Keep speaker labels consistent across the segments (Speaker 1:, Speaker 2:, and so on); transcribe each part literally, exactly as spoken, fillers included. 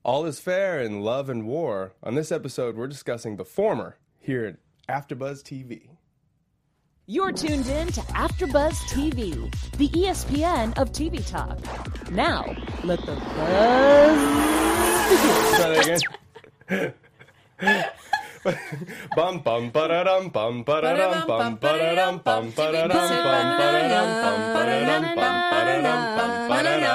Speaker 1: All is fair in love and war. On this episode, we're discussing the former here at AfterBuzz T V.
Speaker 2: You're tuned in to AfterBuzz T V, the E S P N of T V talk. Now, let the buzz begin.
Speaker 1: Try that again. Bum bum ba-da-dum bum ba-da-dum bum ba-da-dum bum ba-da-dum bum ba-da-dum bum ba-da-dum bum ba-da-dum bum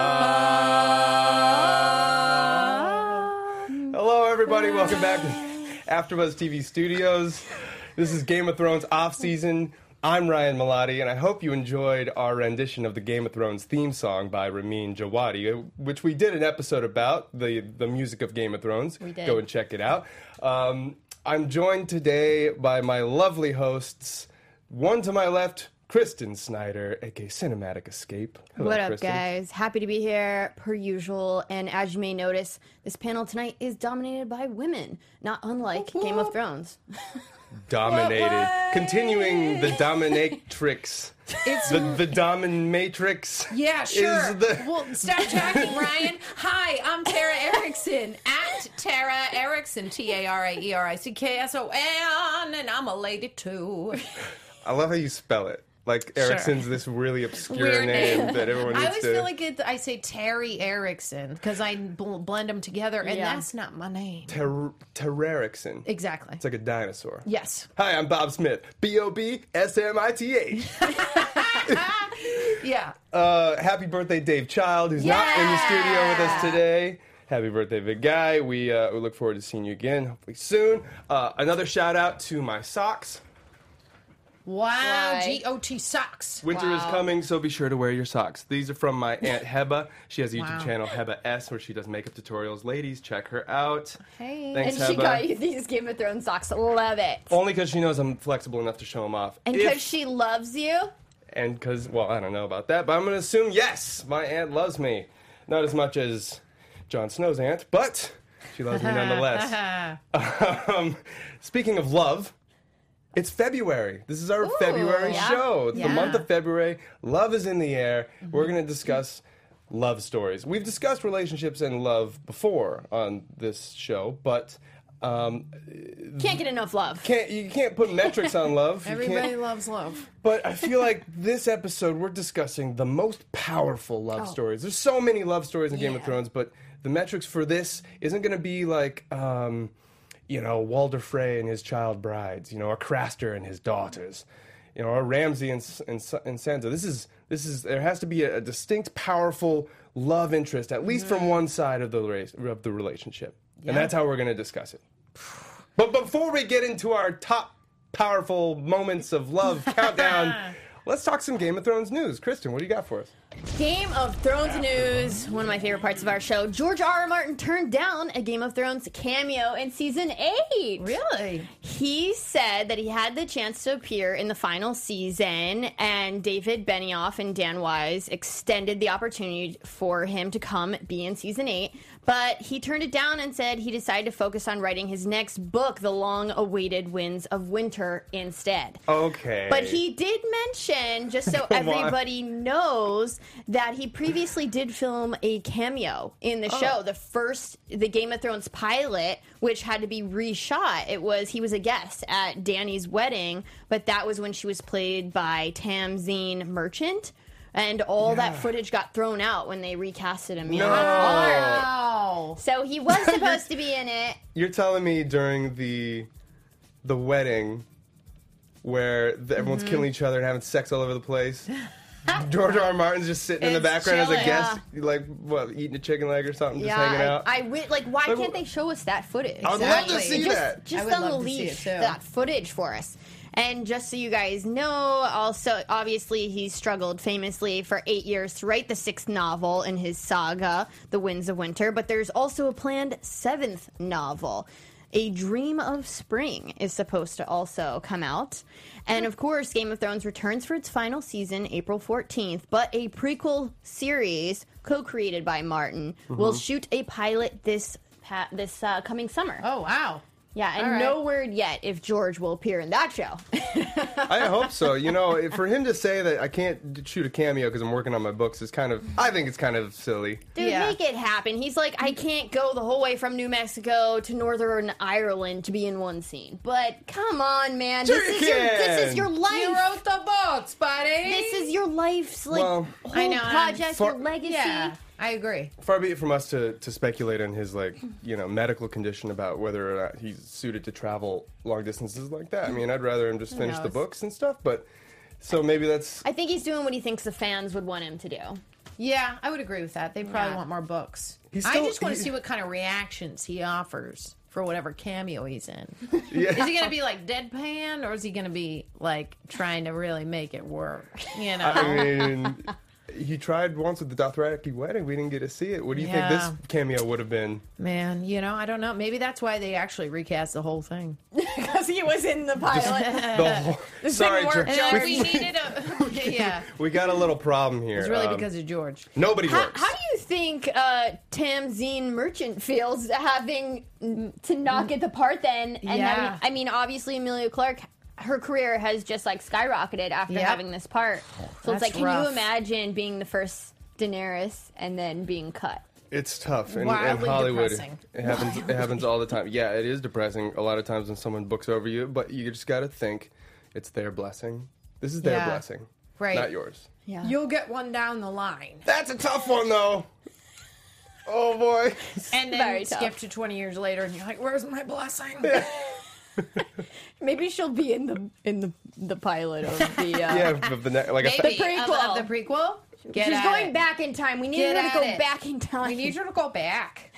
Speaker 1: ba-da-dum. Hello, everybody. Welcome back to AfterBuzz T V Studios. This is Game of Thrones off-season. I'm Ryan Malati, and I hope you enjoyed our rendition of the Game of Thrones theme song by Ramin Djawadi, which we did an episode about, the, the music of Game of Thrones.
Speaker 3: We did.
Speaker 1: Go and check it out. Um, I'm joined today by my lovely hosts. One to my left, Kristen Snyder, aka Cinematic Escape. Hello,
Speaker 3: what up,
Speaker 1: Kristen.
Speaker 3: guys? Happy to be here, per usual. And as you may notice, this panel tonight is dominated by women, not unlike Game of Thrones.
Speaker 1: Dominated.
Speaker 3: What, what?
Speaker 1: Continuing the dominatrix.
Speaker 4: It's
Speaker 1: the, the dominatrix.
Speaker 4: Yeah, sure.
Speaker 1: Is the...
Speaker 4: Well, stop talking, Ryan. Hi, I'm Tara Erickson, at Tara Erickson, T A R A E R I C K S O N, and I'm a lady, too.
Speaker 1: I love how you spell it. Like, Erickson's this really obscure
Speaker 4: Weird
Speaker 1: name,
Speaker 4: name.
Speaker 1: that everyone needs
Speaker 4: I always
Speaker 1: to...
Speaker 4: feel like it, I say Terry Erickson, because I bl- blend them together, and
Speaker 3: Yeah.
Speaker 4: that's not my name.
Speaker 1: Ter- Terrerickson.
Speaker 4: Exactly.
Speaker 1: It's like a dinosaur.
Speaker 4: Yes.
Speaker 1: Hi, I'm Bob Smith. B O B S M I T H.
Speaker 4: Yeah.
Speaker 1: Uh, happy birthday, Dave Child, who's not in the studio with us today. Happy birthday, big guy. We, uh, we look forward to seeing you again, hopefully soon. Uh, another shout out to my socks.
Speaker 4: Wow.
Speaker 3: Right.
Speaker 4: G O T socks.
Speaker 1: Winter is
Speaker 3: Wow.
Speaker 1: coming, so be sure to wear your socks. These are from my Aunt Heba. She has a YouTube
Speaker 4: Wow.
Speaker 1: channel, Heba S, where she does makeup tutorials. Ladies, check her out.
Speaker 4: Hey.
Speaker 1: Thanks,
Speaker 3: And she
Speaker 1: Heba.
Speaker 3: got you these Game of Thrones socks. Love it.
Speaker 1: Only because she knows I'm flexible enough to show them off.
Speaker 3: And
Speaker 1: If-
Speaker 3: because she loves you.
Speaker 1: And because, well, I don't know about that, but I'm going to assume, yes, my aunt loves me. Not as much as Jon Snow's aunt, but she loves me nonetheless. um, speaking of love, it's February. This is our
Speaker 3: Ooh,
Speaker 1: February
Speaker 3: yeah.
Speaker 1: show. It's the
Speaker 4: Yeah.
Speaker 1: month of February. Love is in the air. We're going to discuss love stories. We've discussed relationships and love before on this show, but... Um,
Speaker 3: Can't get enough love.
Speaker 1: can't you can't put metrics on love. You
Speaker 4: Everybody
Speaker 1: can't-
Speaker 4: loves love.
Speaker 1: But I feel like this episode, we're discussing the most powerful love stories. There's so many love stories in Game of
Speaker 4: Yeah.
Speaker 1: Thrones, but the metrics for this isn't going to be like, um, you know, Walder Frey and his child brides, you know, or Craster and his daughters, you know, or Ramsay and, and, and Sansa. This is, this is, there has to be a, a distinct, powerful love interest, at least from one side of the, race, of the relationship. And that's how we're going to discuss it. But before we get into our top powerful moments of love countdown, let's talk some Game of Thrones news. Kristen, what do you got for us?
Speaker 3: Game of Thrones news, one of my favorite parts of our show. George R. R. Martin turned down a Game of Thrones cameo in season eight.
Speaker 4: Really?
Speaker 3: He said that he had the chance to appear in the final season, and David Benioff and Dan Wise extended the opportunity for him to come be in season eight, but he turned it down and said he decided to focus on writing his next book, The Long-Awaited Winds of Winter, instead.
Speaker 1: Okay.
Speaker 3: But he did mention, just so
Speaker 1: Come on.
Speaker 3: everybody knows, that he previously did film a cameo in the show. The first, the Game of Thrones pilot, which had to be reshot. It was, he was a guest at Dany's wedding, but that was when she was played by Tamzine Merchant. And all that footage got thrown out when they recasted him.
Speaker 1: No.
Speaker 4: Wow.
Speaker 3: So he was supposed to be in it.
Speaker 1: You're telling me during the the wedding where the, everyone's
Speaker 3: Mm-hmm.
Speaker 1: killing each other and having sex all over the place, George R. R. Martin's just sitting in the
Speaker 4: It's
Speaker 1: background as a
Speaker 4: chilling.
Speaker 1: guest, like, what, eating a chicken leg or something, just hanging
Speaker 3: Yeah,
Speaker 1: out?
Speaker 3: I, I wi- like. Why
Speaker 1: Like,
Speaker 3: can't they show us that footage?
Speaker 1: I would love to
Speaker 4: Exactly.
Speaker 1: see
Speaker 3: just,
Speaker 1: that.
Speaker 4: I
Speaker 3: Just
Speaker 4: would
Speaker 3: on the
Speaker 4: love to see
Speaker 3: leash,
Speaker 4: it, too.
Speaker 3: that footage for us. And just so you guys know, also, obviously, he struggled famously for eight years to write the sixth novel in his saga, The Winds of Winter. But there's also a planned seventh novel. A Dream of Spring is supposed to also come out. And of course, Game of Thrones returns for its final season April fourteenth. But a prequel series, co-created by Martin, will shoot a pilot this pa- this uh, coming summer.
Speaker 4: Oh, wow.
Speaker 3: Yeah, and
Speaker 4: All right.
Speaker 3: no word yet if George will appear in that show.
Speaker 1: I hope so. You know, for him to say that I can't shoot a cameo because I'm working on my books is kind of, I think it's kind of silly.
Speaker 3: Dude,
Speaker 4: Yeah.
Speaker 3: make it happen. He's like, I can't go the whole way from New Mexico to Northern Ireland to be in one scene. But come on, man.
Speaker 1: Sure
Speaker 3: this,
Speaker 1: you
Speaker 3: is your, this is
Speaker 1: can.
Speaker 3: your life.
Speaker 4: You wrote the books, buddy.
Speaker 3: This is your life's like
Speaker 1: Well,
Speaker 3: whole
Speaker 4: I know, I'm
Speaker 3: project,
Speaker 1: far-
Speaker 3: your legacy.
Speaker 4: Yeah, I agree.
Speaker 1: Far be it from us to, to speculate on his, like, you know, medical condition about whether or not he's suited to travel long distances like that. I mean, I'd rather him just finish the
Speaker 4: knows?
Speaker 1: books and stuff, but so maybe that's...
Speaker 3: I think he's doing what he thinks the fans would want him to do.
Speaker 4: Yeah, I would agree with that. They probably
Speaker 3: Yeah.
Speaker 4: want more books.
Speaker 1: He's
Speaker 4: I
Speaker 1: still-
Speaker 4: just want to
Speaker 1: he-
Speaker 4: see what kind of reactions he offers for whatever cameo he's in.
Speaker 1: Yeah.
Speaker 4: Is he going to be like deadpan, or is he going to be like trying to really make it work? You know?
Speaker 1: I mean, he tried once with the Dothraki wedding. We didn't get to see it. What do you
Speaker 4: Yeah.
Speaker 1: think this cameo would have been?
Speaker 4: Man, you know, I don't know. Maybe that's why they actually recast the whole thing.
Speaker 3: Because he was in the pilot.
Speaker 1: The whole, sorry,
Speaker 3: work,
Speaker 1: George.
Speaker 3: George.
Speaker 1: We,
Speaker 4: we needed a yeah.
Speaker 1: we got a little problem here.
Speaker 4: It's really
Speaker 1: Um,
Speaker 4: because of George.
Speaker 1: nobody
Speaker 3: How,
Speaker 1: works.
Speaker 3: how do you think uh, Tamzine Merchant feels having to not get the part then? And
Speaker 4: Yeah.
Speaker 3: having, I mean, obviously Emilia Clarke, her career has just like skyrocketed after
Speaker 4: Yep.
Speaker 3: having this part. So it's
Speaker 4: That's
Speaker 3: like, can
Speaker 4: rough.
Speaker 3: you imagine being the first Daenerys and then being cut?
Speaker 1: It's tough in, in
Speaker 4: Wildly
Speaker 1: Hollywood.
Speaker 4: depressing.
Speaker 1: It happens. It happens all the time. Yeah, it is depressing a lot of times when someone books over you. But you just got to think, it's their blessing. This is their
Speaker 4: Yeah.
Speaker 1: blessing,
Speaker 4: Right.
Speaker 1: not yours.
Speaker 3: Yeah.
Speaker 4: You'll get one down the line.
Speaker 1: That's a tough one, though. Oh boy.
Speaker 4: And
Speaker 3: Very
Speaker 4: then
Speaker 3: tough.
Speaker 4: skip to twenty years later, and you're like, "Where's my blessing?"
Speaker 3: Maybe she'll be in the in the the pilot of the. Uh,
Speaker 1: Yeah, but the ne- like a
Speaker 4: Maybe
Speaker 1: fa-
Speaker 3: prequel.
Speaker 4: Of, of the prequel. Get
Speaker 3: She's
Speaker 4: at
Speaker 3: going
Speaker 4: it.
Speaker 3: back in time. We need
Speaker 4: Get
Speaker 3: her to
Speaker 4: at
Speaker 3: go
Speaker 4: it.
Speaker 3: back in time.
Speaker 4: We need you to go back.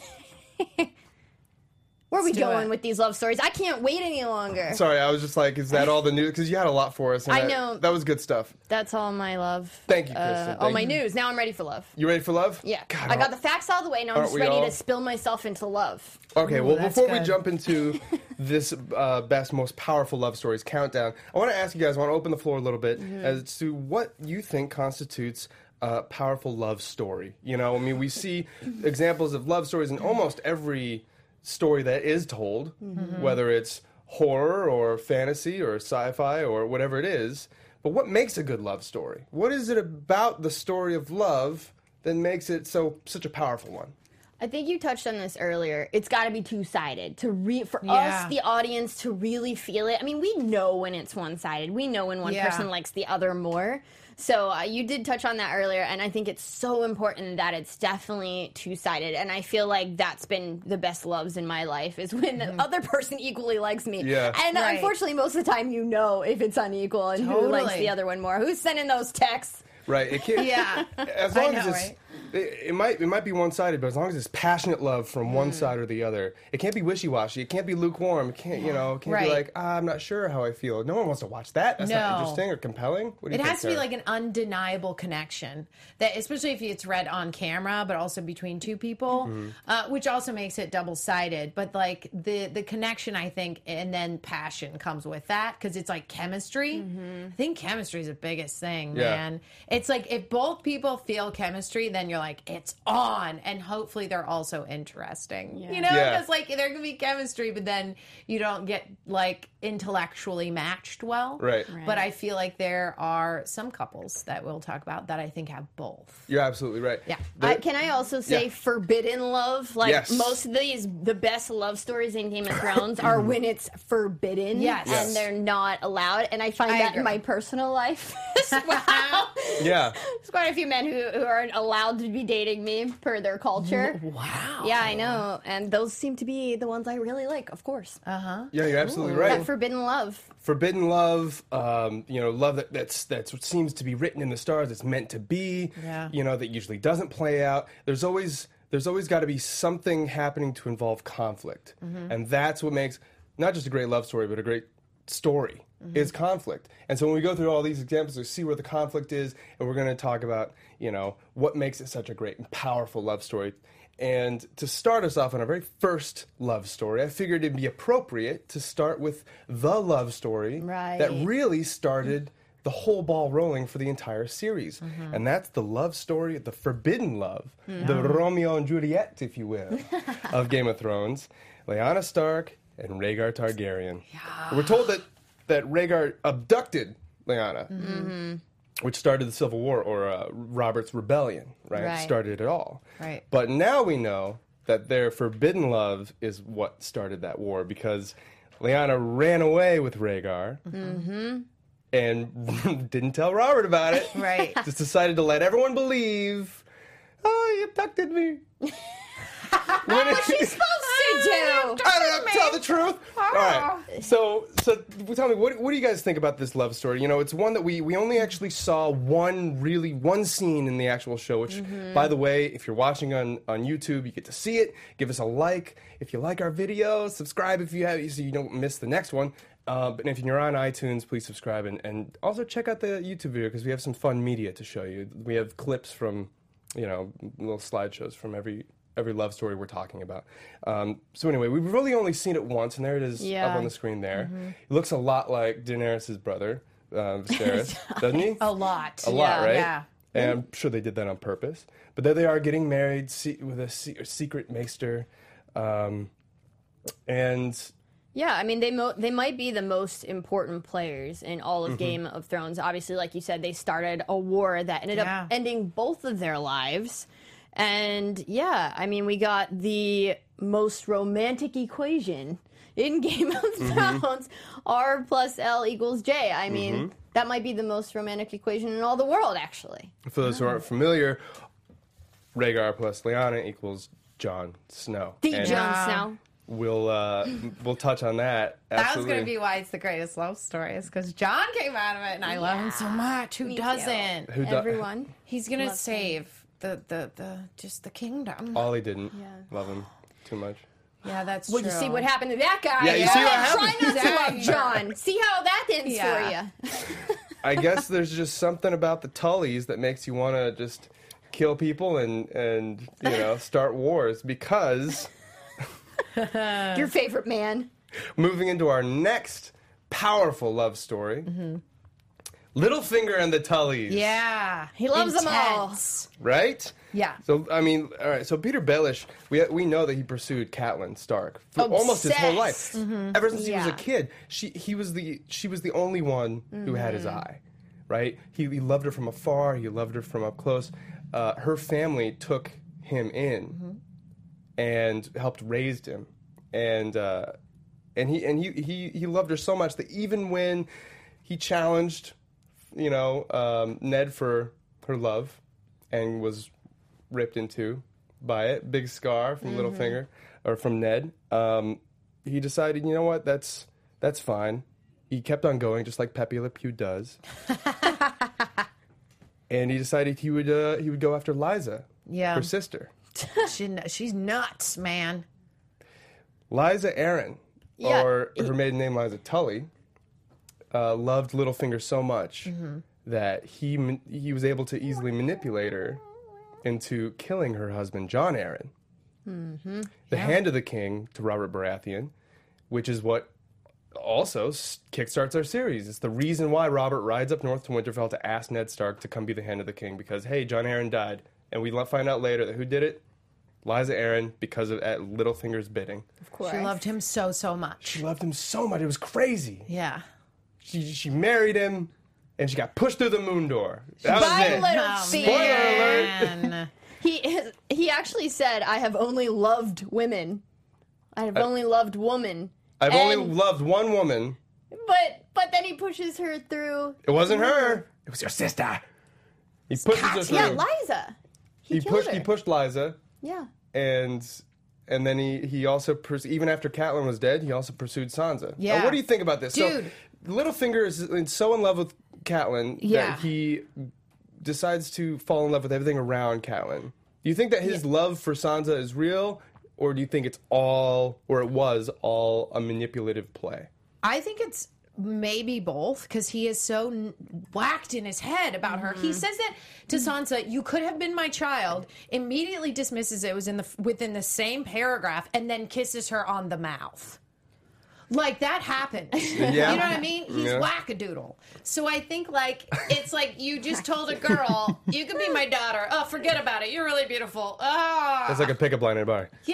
Speaker 3: Where are we
Speaker 4: Let's do
Speaker 3: going
Speaker 4: it.
Speaker 3: with these love stories? I can't wait any longer.
Speaker 1: Sorry, I was just like, is that all the news? Because you had a lot for us. And
Speaker 3: I
Speaker 1: that-
Speaker 3: know.
Speaker 1: that was good stuff.
Speaker 3: That's all my love.
Speaker 1: Thank you,
Speaker 3: Uh,
Speaker 1: Kristen.
Speaker 3: all
Speaker 1: Thank
Speaker 3: my
Speaker 1: you.
Speaker 3: news. Now I'm ready for love.
Speaker 1: You ready for love?
Speaker 3: Yeah.
Speaker 1: God,
Speaker 3: I got the facts out of the way. Now I'm
Speaker 1: aren't
Speaker 3: just
Speaker 1: we
Speaker 3: ready
Speaker 1: all?
Speaker 3: to spill myself into love.
Speaker 1: Okay,
Speaker 4: Ooh,
Speaker 1: well,
Speaker 4: that's
Speaker 1: before we
Speaker 4: good.
Speaker 1: jump into this uh, best, most powerful love stories countdown, I want to ask you guys, I want to open the floor a little bit
Speaker 3: Mm-hmm.
Speaker 1: as to what you think constitutes a powerful love story. You know, I mean, we see examples of love stories in almost every story that is told,
Speaker 3: Mm-hmm.
Speaker 1: whether it's horror or fantasy or sci-fi or whatever it is. But what makes a good love story? What is it about the story of love that makes it so such a powerful one?
Speaker 3: I think you touched on this earlier. It's got to be two-sided to re- for
Speaker 4: Yeah.
Speaker 3: us, the audience, to really feel it. I mean, we know when it's one-sided. We know when one
Speaker 4: Yeah.
Speaker 3: person likes the other more. So uh, you did touch on that earlier, and I think it's so important that it's definitely two-sided. And I feel like that's been the best loves in my life is when the other person equally likes me.
Speaker 1: Yeah.
Speaker 3: And
Speaker 4: Right.
Speaker 3: unfortunately, most of the time, you know if it's unequal and who likes
Speaker 4: Totally.
Speaker 3: the other one more. Who's sending those texts?
Speaker 1: Right? It can't.
Speaker 4: Yeah.
Speaker 1: As
Speaker 4: I
Speaker 1: long
Speaker 4: know,
Speaker 1: as it's,
Speaker 4: right?
Speaker 1: it, it might it might be one sided, but as long as it's passionate love from
Speaker 4: Mm.
Speaker 1: one side or the other, it can't be wishy washy. It can't be lukewarm. It can't you know? It can't
Speaker 4: Right.
Speaker 1: be like ah, I'm not sure how I feel. No one wants to watch that. That's not
Speaker 4: No.
Speaker 1: interesting or compelling. What do you
Speaker 4: It
Speaker 1: think,
Speaker 4: has to be
Speaker 1: Sarah?
Speaker 4: like an undeniable connection, that especially if it's read on camera, but also between two people,
Speaker 1: Mm-hmm.
Speaker 4: uh, which also makes it double sided. But like the the connection, I think, and then passion comes with that because it's like chemistry. I think chemistry is the biggest thing,
Speaker 1: Yeah.
Speaker 4: man. It's like if both people feel chemistry, then you're like it's on, and hopefully they're also interesting.
Speaker 3: Yeah.
Speaker 4: You know,
Speaker 1: Yeah.
Speaker 4: because like there can be chemistry, but then you don't get like intellectually matched well.
Speaker 1: Right.
Speaker 3: Right.
Speaker 4: But I feel like there are some couples that we'll talk about that I think have both.
Speaker 1: You're absolutely right.
Speaker 4: Yeah.
Speaker 1: The-
Speaker 3: I, can I also say
Speaker 1: Yeah.
Speaker 3: forbidden love? Like
Speaker 1: Yes.
Speaker 3: most of these, the best love stories in Game of Thrones are when it's forbidden
Speaker 4: Yes.
Speaker 3: and
Speaker 1: Yes.
Speaker 3: they're not allowed. And I find
Speaker 4: I
Speaker 3: that
Speaker 4: agree.
Speaker 3: in my personal life as well.
Speaker 1: yeah.
Speaker 3: There's quite a few men who, who aren't allowed to be dating me per their culture.
Speaker 4: Wow.
Speaker 3: Yeah, I know. And those seem to be the ones I really like, of course.
Speaker 4: Uh huh.
Speaker 1: Yeah, you're absolutely
Speaker 3: That
Speaker 1: right.
Speaker 3: forbidden love.
Speaker 1: Forbidden love, um, you know, love that, that's that's what seems to be written in the stars. It's meant to be.
Speaker 4: Yeah.
Speaker 1: You know, that usually doesn't play out. There's always there's always got to be something happening to involve conflict, and that's what makes not just a great love story, but a great story is conflict. And so when we go through all these examples, we see where the conflict is, and we're going to talk about you know what makes it such a great and powerful love story. And to start us off on our very first love story, I figured it'd be appropriate to start with the love story
Speaker 3: Right.
Speaker 1: that really started the whole ball rolling for the entire series. And that's the love story, the forbidden love, the Romeo and Juliet, if you will, of Game of Thrones. Lyanna Stark and Rhaegar Targaryen. Yeah. We're told that, that Rhaegar abducted Lyanna, mm-hmm. which started the Civil War, or uh, Robert's Rebellion, right?
Speaker 3: Right.
Speaker 1: Started it all.
Speaker 4: Right.
Speaker 1: But now we know that their forbidden love is what started that war, because Lyanna ran away with Rhaegar
Speaker 3: Mm-hmm.
Speaker 1: and didn't tell Robert about it.
Speaker 4: Right.
Speaker 1: Just decided to let everyone believe, oh, he abducted me. What is she supposed
Speaker 3: to do?
Speaker 1: I don't know, tell the truth. All right. So, so tell me, what, what do you guys think about this love story? You know, it's one that we, we only actually saw one really, one scene in the actual show, which, mm-hmm. by the way, if you're watching on, on YouTube, you get to see it. Give us a like if you like our videos. Subscribe if you have, so you don't miss the next one. Uh, but if you're on iTunes, please subscribe. And, and also check out the YouTube video, because we have some fun media to show you. We have clips from, you know, little slideshows from every... every love story we're talking about. Um, so anyway, we've really only seen it once, and there it is
Speaker 3: Yeah.
Speaker 1: up on the screen there. Mm-hmm. It looks a lot like Daenerys' brother, uh, Viserys, doesn't he?
Speaker 4: A lot.
Speaker 1: A lot,
Speaker 3: Yeah.
Speaker 1: right?
Speaker 4: Yeah.
Speaker 1: And I'm sure they did that on purpose. But there they are, getting married se- with a, se- a secret maester. Um, and...
Speaker 3: Yeah, I mean, they mo- they might be the most important players in all
Speaker 1: Mm-hmm.
Speaker 3: of Game of Thrones. Obviously, like you said, they started a war that ended
Speaker 4: Yeah.
Speaker 3: up ending both of their lives. And yeah, I mean, we got the most romantic equation in Game of
Speaker 1: Mm-hmm.
Speaker 3: Thrones. R plus L equals J. I mean,
Speaker 1: Mm-hmm.
Speaker 3: that might be the most romantic equation in all the world, actually.
Speaker 1: For those who aren't familiar, Rhaegar plus Lyanna equals Jon Snow.
Speaker 3: The
Speaker 1: And
Speaker 3: Jon Snow.
Speaker 1: We'll, uh, we'll touch on that.
Speaker 4: That was
Speaker 1: Absolutely.
Speaker 4: going to be why it's the greatest love story, is because John came out of it, and I love him so much. Who
Speaker 3: Me too.
Speaker 4: doesn't?
Speaker 1: Who do-
Speaker 3: Everyone.
Speaker 4: He's going to
Speaker 3: Love him.
Speaker 4: save the, the, the, just the kingdom.
Speaker 1: Ollie didn't
Speaker 3: Yeah.
Speaker 1: love him too much.
Speaker 4: Yeah, that's
Speaker 3: Well,
Speaker 4: true.
Speaker 3: you see what happened to that guy.
Speaker 1: Yeah, you see what
Speaker 3: Try
Speaker 1: happened.
Speaker 3: not to love John. See how that ends
Speaker 4: Yeah.
Speaker 3: for you.
Speaker 1: I guess there's just something about the Tullys that makes you want to just kill people and, and you know, start wars, because
Speaker 3: Your favorite man.
Speaker 1: moving into our next powerful love story,
Speaker 3: Mm-hmm.
Speaker 1: Littlefinger and the Tullys.
Speaker 4: Yeah.
Speaker 3: He loves them all.
Speaker 4: Intense.
Speaker 1: Right?
Speaker 4: Yeah.
Speaker 1: So, I mean, all right, so Peter Baelish, we we know that he pursued Catelyn Stark for almost his whole life.
Speaker 3: Obsessed.
Speaker 1: Ever since he was a
Speaker 3: Yeah.
Speaker 1: kid. She he was the she was the only one who had his eye. Right? He, he loved her from afar, he loved her from up close. Uh, her family took him in and helped raise him. And uh, and he and he, he he loved her so much that even when he challenged, you know, um, Ned for her love and was ripped into by it, big scar from Littlefinger or from Ned, um, he decided, you know what, that's that's fine. He kept on going, just like Pepe Le Pew does. And he decided he would uh, he would go after Lysa,
Speaker 4: Yeah.
Speaker 1: her sister.
Speaker 4: She, she's nuts, man.
Speaker 1: Lysa Arryn,
Speaker 3: Yeah,
Speaker 1: or her maiden name Lysa Tully, uh, loved Littlefinger so much that he man- he was able to easily manipulate her into killing her husband, Jon Arryn. The Hand of the King to Robert Baratheon, which is what also s- kickstarts our series. It's the reason why Robert rides up north to Winterfell to ask Ned Stark to come be the Hand of the King, because, hey, Jon Arryn died. And we lo- find out later that who did it? Lysa Arryn, because of at Littlefinger's bidding.
Speaker 3: Of course.
Speaker 4: She loved him so, so much.
Speaker 1: She loved him so much. It was crazy.
Speaker 4: Yeah.
Speaker 1: She she married him, and she got pushed through the moon door. That
Speaker 3: Bye,
Speaker 1: was it.
Speaker 3: Littlefinger.
Speaker 1: Spoiler alert.
Speaker 4: Man.
Speaker 3: He he actually said, "I have only loved women. I have only loved woman."
Speaker 1: I've
Speaker 3: And-
Speaker 1: only loved one woman.
Speaker 3: But but then he pushes her through.
Speaker 1: It wasn't her. It was your sister. He pushes her through.
Speaker 3: Yeah, Liza. He,
Speaker 1: he
Speaker 3: killed
Speaker 1: pushed.
Speaker 3: her.
Speaker 1: He pushed Lysa,
Speaker 3: Yeah.
Speaker 1: and and then he he also purs- even after Catelyn was dead, he also pursued Sansa.
Speaker 4: Yeah.
Speaker 1: Now, what do you think about this,
Speaker 4: Dude.
Speaker 1: So, Littlefinger is in- so in love with Catelyn
Speaker 4: Yeah.
Speaker 1: that he decides to fall in love with everything around Catelyn. Do you think that his love for Sansa is real, or do you think it's all, or it was all, a manipulative play?
Speaker 4: I think it's maybe both, because he is so n- whacked in his head about her. He says that to Sansa, "You could have been my child," immediately dismisses it was in the within the same paragraph, and then kisses her on the mouth. Like, that happened.
Speaker 1: Yeah.
Speaker 4: You know what I mean? He's
Speaker 1: Yeah.
Speaker 4: wackadoodle. So I think, like, it's like you just told a girl, "You can be my daughter. Oh, forget about it. You're really beautiful." Ah,
Speaker 1: It's like a pickup line in a bar.
Speaker 4: yeah.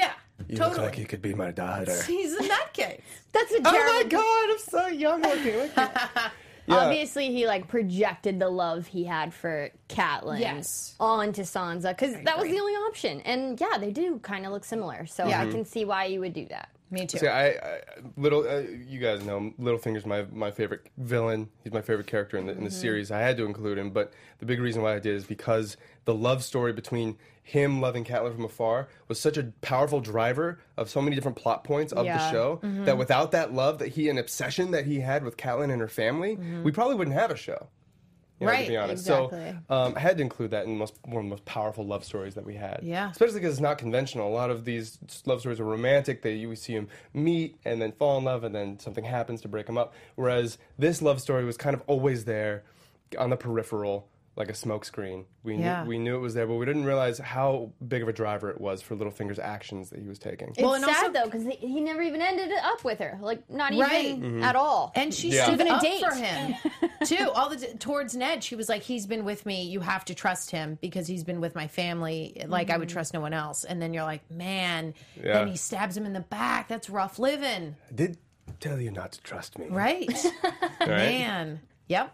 Speaker 1: You look
Speaker 4: Totally.
Speaker 1: like you could be my daughter.
Speaker 4: He's a nutcase.
Speaker 3: That's a
Speaker 1: Oh
Speaker 3: terrible.
Speaker 1: my god, I'm so young looking. Look at- Yeah.
Speaker 3: Obviously, he like projected the love he had for Catelyn
Speaker 4: Yes.
Speaker 3: onto Sansa because that was
Speaker 4: agree.
Speaker 3: the only option. And yeah, they do kind of look similar, so
Speaker 4: Yeah.
Speaker 3: I can see why you would do that.
Speaker 4: Me too.
Speaker 1: See, I, I little uh, you guys know Littlefinger's my my favorite villain. He's my favorite character in the in the series. I had to include him, but the big reason why I did is because the love story between him loving Catelyn from afar was such a powerful driver of so many different plot points of the
Speaker 3: Yeah.
Speaker 1: show that without that love that he an obsession that he had with Catelyn and her family, we probably wouldn't have a show. You know,
Speaker 4: Right,
Speaker 1: to be honest.
Speaker 3: exactly.
Speaker 1: So um, I had to include that in the most, one of the most powerful love stories that we had.
Speaker 4: Yeah.
Speaker 1: Especially because it's not conventional. A lot of these love stories are romantic. They you see them meet and then fall in love and then something happens to break them up. Whereas this love story was kind of always there on the peripheral, like a smokescreen. We
Speaker 4: Yeah.
Speaker 1: knew, we knew it was there, but we didn't realize how big of a driver it was for Littlefinger's actions that he was taking.
Speaker 3: It's
Speaker 4: Well, and
Speaker 3: sad
Speaker 4: also-
Speaker 3: though because he, he never even ended it up with her, like not even
Speaker 4: Right.
Speaker 1: Mm-hmm.
Speaker 3: at all.
Speaker 4: And she
Speaker 1: Yeah.
Speaker 4: stood
Speaker 3: Even a
Speaker 4: up
Speaker 3: date.
Speaker 4: for him too. All the towards Ned, she was like, "He's been with me. You have to trust him because he's been with my family. Like I would trust no one else." And then you're like, "Man!"
Speaker 1: Yeah.
Speaker 4: Then he stabs him in the back. That's rough living,
Speaker 1: I did tell you not to trust me.
Speaker 4: right?
Speaker 1: Right?
Speaker 4: Man. Yep.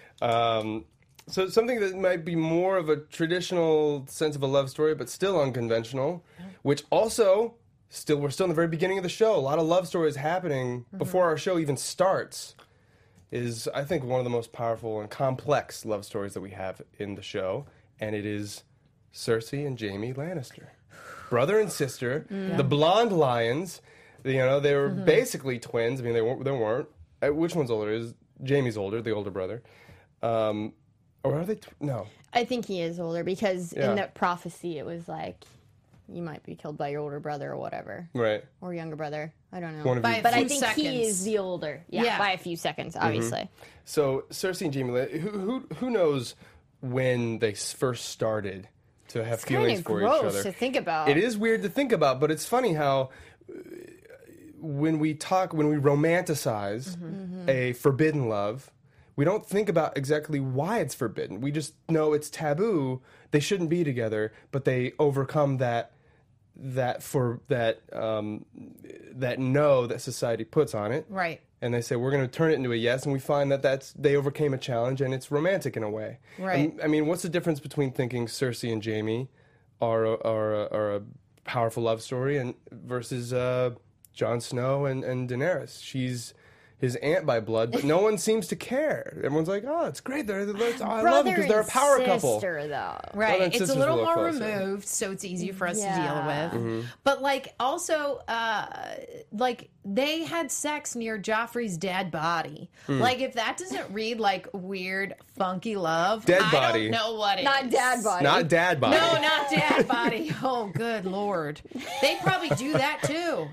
Speaker 1: Um, so something that might be more of a traditional sense of a love story, but still unconventional, which also still we're still in the very beginning of the show. A lot of love stories happening before our show even starts. Is I think one of the most powerful and complex love stories that we have in the show, and it is Cersei and Jaime Lannister, brother and sister, the blonde lions. You know they were basically twins. I mean they weren't. They weren't. Uh, Which one's older? Is Jaime's older, the older brother? Um, or are they? Tw- no.
Speaker 3: I think he is older because
Speaker 1: Yeah.
Speaker 3: in the prophecy it was like you might be killed by your older brother or whatever,
Speaker 1: Right.
Speaker 3: or younger brother. I don't know.
Speaker 1: One of
Speaker 4: By
Speaker 1: you.
Speaker 4: a
Speaker 3: But I
Speaker 4: few
Speaker 3: think
Speaker 4: seconds.
Speaker 3: he is the older. Yeah,
Speaker 4: Yeah.
Speaker 3: by a few seconds,
Speaker 1: Mm-hmm.
Speaker 3: obviously.
Speaker 1: So Cersei and Jaime, Lan- who who who knows when they s- first started to have
Speaker 3: It's
Speaker 1: feelings
Speaker 3: kind of
Speaker 1: for
Speaker 3: gross
Speaker 1: each other?
Speaker 3: to think about.
Speaker 1: It is weird to think about, but it's funny how uh, when we talk, when we romanticize
Speaker 3: Mm-hmm.
Speaker 1: a forbidden love, we don't think about exactly why it's forbidden. We just know it's taboo. They shouldn't be together, but they overcome that that for that um, that no that society puts on it,
Speaker 4: Right.
Speaker 1: and they say we're going to turn it into a yes, and we find that that's they overcame a challenge and it's romantic in a way.
Speaker 4: Right.
Speaker 1: And, I mean, what's the difference between thinking Cersei and Jaime are a, are a, are a powerful love story and versus uh, Jon Snow and, and Daenerys? She's his aunt by blood, but no one seems to care. Everyone's like, "Oh, it's great. They're, they're, oh, I love them because they're a power
Speaker 3: and
Speaker 1: couple."
Speaker 3: sister, though.
Speaker 4: Right.
Speaker 1: and
Speaker 4: It's a
Speaker 1: sisters
Speaker 4: little
Speaker 1: a little
Speaker 4: more
Speaker 1: closer.
Speaker 4: removed, so it's easier for us
Speaker 3: Yeah.
Speaker 4: to deal with.
Speaker 1: Mm-hmm.
Speaker 4: But like also uh like they had sex near Joffrey's dead body.
Speaker 1: Hmm.
Speaker 4: Like if that doesn't read like weird, funky love,
Speaker 1: Dead
Speaker 4: I
Speaker 1: body.
Speaker 4: don't know what it
Speaker 3: Not
Speaker 4: is.
Speaker 3: dad body.
Speaker 1: Not dad body.
Speaker 4: No, not dad body. Oh, good lord. They probably do that too.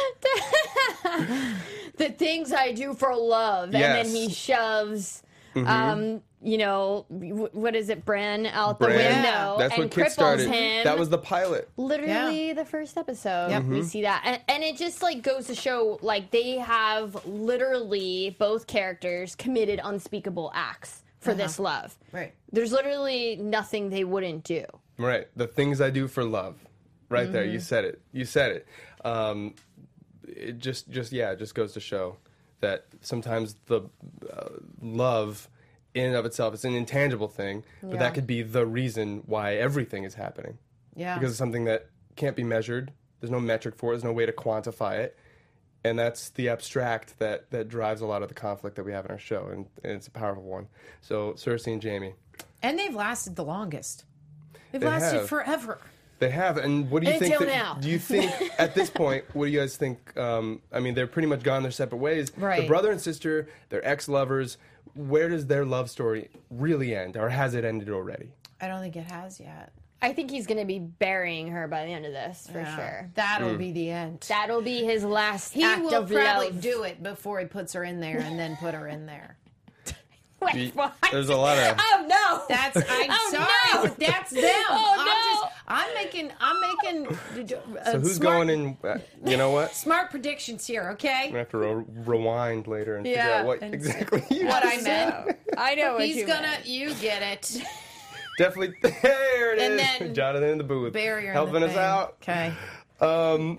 Speaker 3: The things I do for love,
Speaker 1: Yes.
Speaker 3: and then he shoves, um, you know, w- what is it, Bran out the
Speaker 1: Bran.
Speaker 3: window
Speaker 1: That's
Speaker 3: and
Speaker 1: what
Speaker 3: cripples
Speaker 1: kickstarted.
Speaker 3: him.
Speaker 1: That was the pilot.
Speaker 3: Literally the first episode,
Speaker 4: Yep.
Speaker 3: we see that, and, and it just like goes to show, like they have literally both characters committed unspeakable acts for this love.
Speaker 4: Right.
Speaker 3: There's literally nothing they wouldn't do.
Speaker 1: Right. The things I do for love. Right there. You said it. You said it. Um, it just, just yeah, it just goes to show that sometimes the uh, love in and of itself is an intangible thing, but
Speaker 3: Yeah.
Speaker 1: that could be the reason why everything is happening.
Speaker 4: Yeah.
Speaker 1: Because it's something that can't be measured. There's no metric for it. There's no way to quantify it. And that's the abstract that, that drives a lot of the conflict that we have in our show, and, and it's a powerful one. So Cersei and Jaime.
Speaker 4: And they've lasted the longest. They've
Speaker 1: They
Speaker 4: lasted
Speaker 1: have.
Speaker 4: forever.
Speaker 1: They have, and what do you think?
Speaker 3: Until
Speaker 1: that-
Speaker 3: now.
Speaker 1: Do you think at this point? What do you guys think? Um, I mean, they're pretty much gone their separate ways.
Speaker 4: Right.
Speaker 1: The brother and sister, they're ex-lovers. Where does their love story really end, or has it ended already?
Speaker 4: I don't think it has yet.
Speaker 3: I think he's going to be burying her by the end of this, for
Speaker 4: Yeah.
Speaker 3: sure.
Speaker 4: That'll
Speaker 1: Mm.
Speaker 4: be the end.
Speaker 3: That'll be his last
Speaker 4: He
Speaker 3: act
Speaker 4: will
Speaker 3: of
Speaker 4: probably
Speaker 3: love.
Speaker 4: do it before he puts her in there and then put her in there.
Speaker 3: Wait,
Speaker 1: You-
Speaker 3: what?
Speaker 1: There's a lot of.
Speaker 3: Oh no!
Speaker 4: That's I'm
Speaker 3: Oh,
Speaker 4: sorry,
Speaker 3: no!
Speaker 4: but that's them.
Speaker 3: Oh,
Speaker 4: I'm
Speaker 3: no!
Speaker 4: just I'm making I'm making uh,
Speaker 1: So who's
Speaker 4: smart,
Speaker 1: going in? Uh, you know what?
Speaker 4: smart predictions here,
Speaker 1: I'm
Speaker 4: okay?
Speaker 1: gonna have to ro- rewind later and figure
Speaker 3: Yeah,
Speaker 1: out what
Speaker 4: and-
Speaker 1: exactly you
Speaker 4: What I
Speaker 1: said.
Speaker 4: meant.
Speaker 3: I know what
Speaker 4: He's
Speaker 3: you
Speaker 4: gonna
Speaker 3: meant.
Speaker 4: you get it.
Speaker 1: Definitely. There it is.
Speaker 4: And then
Speaker 1: Jonathan in the booth,
Speaker 4: Barrier in
Speaker 1: helping
Speaker 4: the
Speaker 1: us
Speaker 4: thing.
Speaker 1: out.
Speaker 4: Okay.
Speaker 1: Um,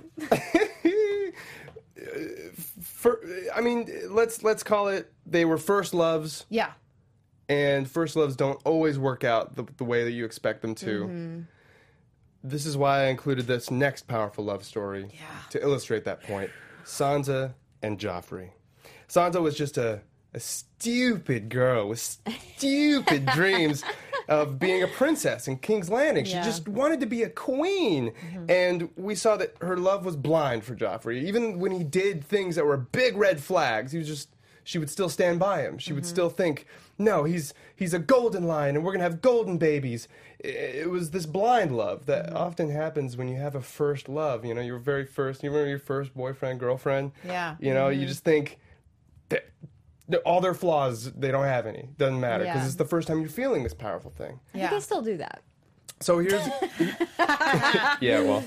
Speaker 1: for, I mean, let's let's call it. They were first loves,
Speaker 4: Yeah.
Speaker 1: and first loves don't always work out the, the way that you expect them to.
Speaker 3: Mm-hmm.
Speaker 1: This is why I included this next powerful love story
Speaker 4: Yeah.
Speaker 1: to illustrate that point. Sansa and Joffrey. Sansa was just a, a stupid girl with stupid dreams of being a princess in King's Landing. She
Speaker 3: Yeah.
Speaker 1: just wanted to be a queen. And we saw that her love was blind for Joffrey. Even when he did things that were big red flags, he was just she would still stand by him. She would still think, no, he's he's a golden lion and we're going to have golden babies. It, it was this blind love that often happens when you have a first love. You know, your very first, you remember your first boyfriend, girlfriend?
Speaker 4: Yeah.
Speaker 1: You know, you just think that that all their flaws, they don't have any. Doesn't matter because
Speaker 3: Yeah.
Speaker 1: it's the first time you're feeling this powerful thing.
Speaker 3: I think
Speaker 4: Yeah.
Speaker 3: I still do that.
Speaker 1: So here's, yeah, well,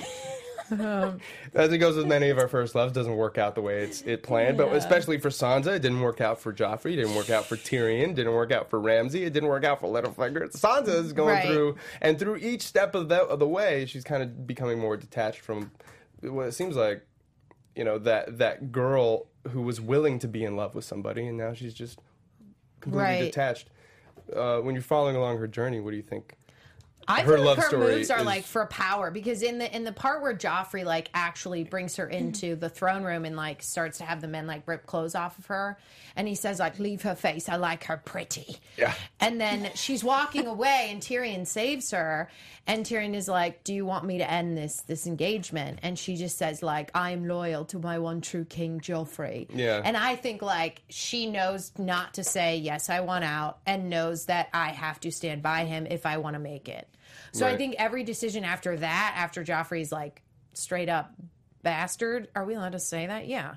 Speaker 1: as it goes with many of our first loves, doesn't work out the way it's it planned. But especially for Sansa, it didn't work out for Joffrey. It didn't work out for Tyrion. Didn't work out for Ramsay. It didn't work out for Littlefinger. Sansa is going
Speaker 4: Right.
Speaker 1: through, and through each step of the of the way, she's kind of becoming more detached from what it seems like, you know, that that girl who was willing to be in love with somebody, and now she's just completely
Speaker 4: Right.
Speaker 1: detached. Uh, when you're following along her journey, what do you think?
Speaker 4: I
Speaker 1: Her
Speaker 4: feel
Speaker 1: love
Speaker 4: like her
Speaker 1: story
Speaker 4: moves are
Speaker 1: is-
Speaker 4: like for power because in the in the part where Joffrey like actually brings her into the throne room and like starts to have the men like rip clothes off of her, and he says like leave her face, I like her pretty.
Speaker 1: Yeah.
Speaker 4: And then she's walking away and Tyrion saves her, and Tyrion is like, do you want me to end this this engagement? And she just says like, I am loyal to my one true king, Joffrey.
Speaker 1: Yeah.
Speaker 4: And I think like she knows not to say yes, I want out, and knows that I have to stand by him if I want to make it. So I
Speaker 1: Right.
Speaker 4: think every decision after that, after Joffrey's like straight up bastard, are we allowed to say that? Yeah.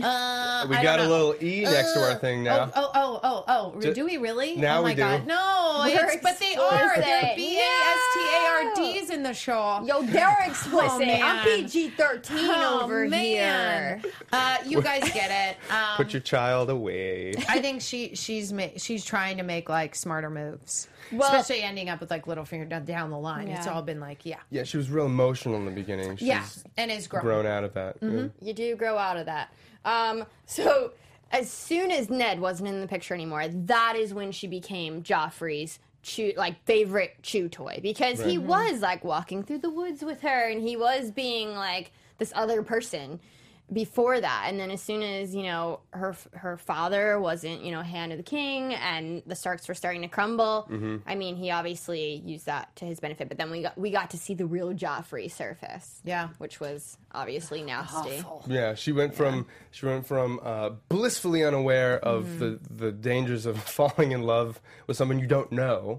Speaker 4: Uh,
Speaker 1: We
Speaker 4: I
Speaker 1: got
Speaker 4: don't
Speaker 1: a
Speaker 4: know.
Speaker 1: little E next to our thing now.
Speaker 4: Oh, oh, oh, oh, oh.
Speaker 1: Ju-
Speaker 4: do we really?
Speaker 1: now
Speaker 4: oh my
Speaker 1: we do.
Speaker 4: God. No,
Speaker 3: We're
Speaker 4: it's, but they are. They're
Speaker 3: explicit.
Speaker 4: B A S T A R Ds in the show.
Speaker 3: Yo, they're explicit.
Speaker 4: Oh, man.
Speaker 3: I'm P G thirteen
Speaker 4: Oh,
Speaker 3: over
Speaker 4: man.
Speaker 3: here.
Speaker 4: Uh, you guys get it. Um,
Speaker 1: Put your child away.
Speaker 4: I think she she's ma- she's trying to make like smarter moves,
Speaker 3: Well-
Speaker 4: especially ending up with like Littlefinger down, down the line. It's
Speaker 3: Yeah.
Speaker 4: all been like, yeah,
Speaker 1: Yeah, she was real emotional in the beginning. She's
Speaker 4: yeah, and it's grown.
Speaker 1: grown out of that. Yeah.
Speaker 3: You do grow out of that. Um, so as soon as Ned wasn't in the picture anymore, that is when she became Joffrey's chew, like favorite chew toy, because he was like walking through the woods with her, and he was being like this other person before that. And then as soon as, you know, her her father wasn't, you know, hand of the king, and the Starks were starting to crumble, I mean, he obviously used that to his benefit. But then we got we got to see the real Joffrey surface,
Speaker 4: Yeah.
Speaker 3: which was obviously nasty.
Speaker 1: Yeah, she went from she went from uh, blissfully unaware of
Speaker 4: Mm-hmm.
Speaker 1: the, the dangers of falling in love with someone you don't know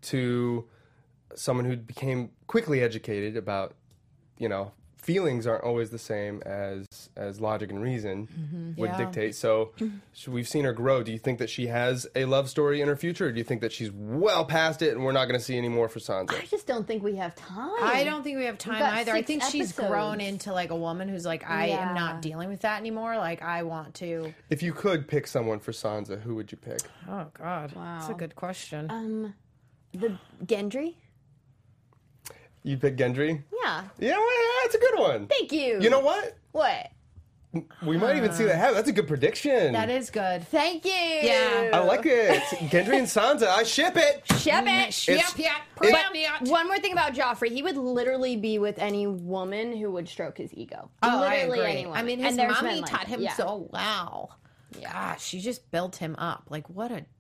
Speaker 1: to someone who became quickly educated about, you know, feelings aren't always the same as as logic and reason would
Speaker 4: Yeah.
Speaker 1: dictate. So so we've seen her grow. Do you think that she has a love story in her future, or do you think that she's well past it and we're not going to see any more for Sansa?
Speaker 3: I just don't think we have time.
Speaker 4: I don't think we have time
Speaker 3: got
Speaker 4: either. I
Speaker 3: six
Speaker 4: think she's grown
Speaker 3: episodes.
Speaker 4: into like a woman who's like, I
Speaker 3: Yeah.
Speaker 4: am not dealing with that anymore. Like, I want to.
Speaker 1: If you could pick someone for Sansa, who would you pick?
Speaker 4: Oh God, that's a
Speaker 3: Wow.
Speaker 4: good question.
Speaker 3: Um, the Gendry.
Speaker 1: You'd pick Gendry?
Speaker 3: Yeah.
Speaker 1: You know what? That's a good one.
Speaker 3: Thank you.
Speaker 1: You know what?
Speaker 3: what?
Speaker 1: We might even see that happen. That's a good prediction.
Speaker 4: that is good.
Speaker 3: Thank you.
Speaker 4: Yeah.
Speaker 1: I like it. Gendry and Sansa. I ship it.
Speaker 3: Shep it.
Speaker 4: Yep,
Speaker 1: It's-
Speaker 4: yeah.
Speaker 1: it-
Speaker 4: Yep, yeah.
Speaker 3: One more thing about Joffrey, he would literally be with any woman who would stroke his ego.
Speaker 4: Oh,
Speaker 3: literally
Speaker 4: I agree.
Speaker 3: any woman.
Speaker 4: I mean, his
Speaker 3: And there's
Speaker 4: mommy
Speaker 3: men like
Speaker 4: taught
Speaker 3: that.
Speaker 4: him
Speaker 3: Yeah.
Speaker 4: so well.
Speaker 3: Yeah.
Speaker 4: Gosh, she just built him up. Like, what a.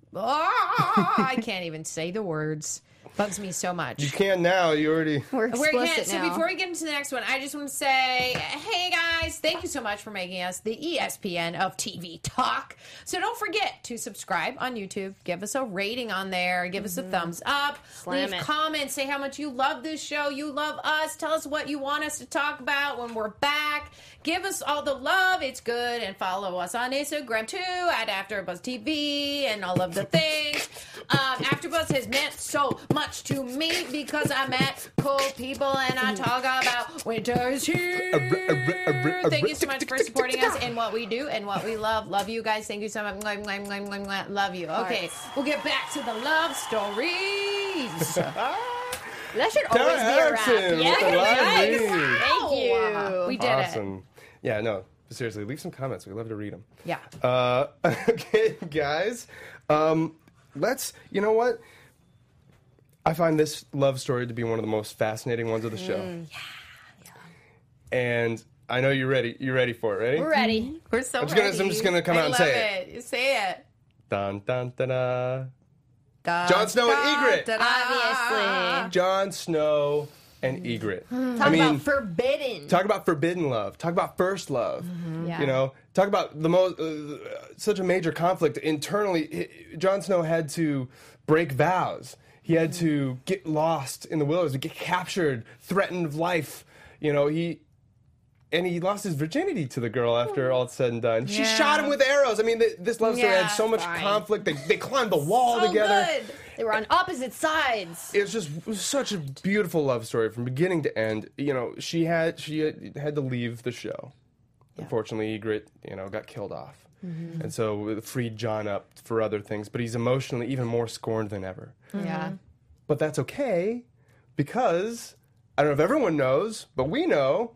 Speaker 4: Oh, I can't even say the words. Bugs me so much.
Speaker 1: You can now. You already.
Speaker 3: We're
Speaker 4: We're
Speaker 3: explicit
Speaker 4: again, so
Speaker 3: now.
Speaker 4: before we get into the next one, I just want to say, hey guys, thank you so much for making us the E S P N of T V talk. So don't forget to subscribe on YouTube, give us a rating on there, give us a thumbs up,
Speaker 3: Slam
Speaker 4: leave
Speaker 3: it.
Speaker 4: comments, say how much you love this show, you love us, tell us what you want us to talk about when we're back. Give us all the love, it's good, and follow us on Instagram too at AfterBuzzTV and all of the things. Um, AfterBuzz has meant so much to me because I met cool people and I talk about winter is here. Thank you so much for supporting us in what we do and what we love. Love you guys. Thank you so much. Mwah, mwah, mwah, mwah, mwah. Love you. Okay,
Speaker 3: Hearts.
Speaker 4: we'll get back to the love stories.
Speaker 3: That should
Speaker 1: Tara
Speaker 3: always be a
Speaker 1: Erickson
Speaker 3: wrap.
Speaker 1: with
Speaker 3: Yeah,
Speaker 1: the live
Speaker 3: nice.
Speaker 1: read.
Speaker 3: Thank you.
Speaker 4: We did it.
Speaker 1: Awesome. Yeah, no, seriously, leave some comments. We love to read them.
Speaker 4: Yeah.
Speaker 1: Uh, okay, guys. Um, let's, you know what? I find this love story to be one of the most fascinating ones of the show.
Speaker 3: Mm.
Speaker 1: And I know you're ready. You're ready for it. Ready?
Speaker 3: We're ready.
Speaker 4: We're so
Speaker 1: I'm just gonna-
Speaker 4: ready.
Speaker 1: I'm just gonna come
Speaker 4: I
Speaker 1: out and
Speaker 4: love
Speaker 1: say
Speaker 4: it. You say it.
Speaker 1: Dun, dun, dun, dun.
Speaker 4: Da,
Speaker 1: Jon Snow and
Speaker 4: da,
Speaker 1: Ygritte.
Speaker 4: da, da.
Speaker 3: Obviously.
Speaker 1: Jon Snow and Ygritte.
Speaker 3: Talk
Speaker 1: I mean,
Speaker 3: about forbidden.
Speaker 1: talk about forbidden love. Talk about first love.
Speaker 3: Yeah.
Speaker 1: You know, talk about the most uh, such a major conflict internally. Jon Snow had to break vows. He had to get lost in the wilderness, get captured, threatened of life. You know, he and he lost his virginity to the girl after all said and done. She
Speaker 4: Yeah.
Speaker 1: shot him with arrows. I mean, th- this love story
Speaker 4: Yeah,
Speaker 1: had so much
Speaker 3: fine.
Speaker 1: conflict. They, they climbed the wall
Speaker 4: So
Speaker 1: together.
Speaker 4: good.
Speaker 3: They were on opposite sides.
Speaker 1: It was just it was such a beautiful love story from beginning to end. You know, she had she had, had to leave the show. Unfortunately, Ygritte, you know, got killed off, and so it freed Jon up for other things. But he's emotionally even more scorned than ever.
Speaker 3: Yeah.
Speaker 1: But that's okay because I don't know if everyone knows, but we know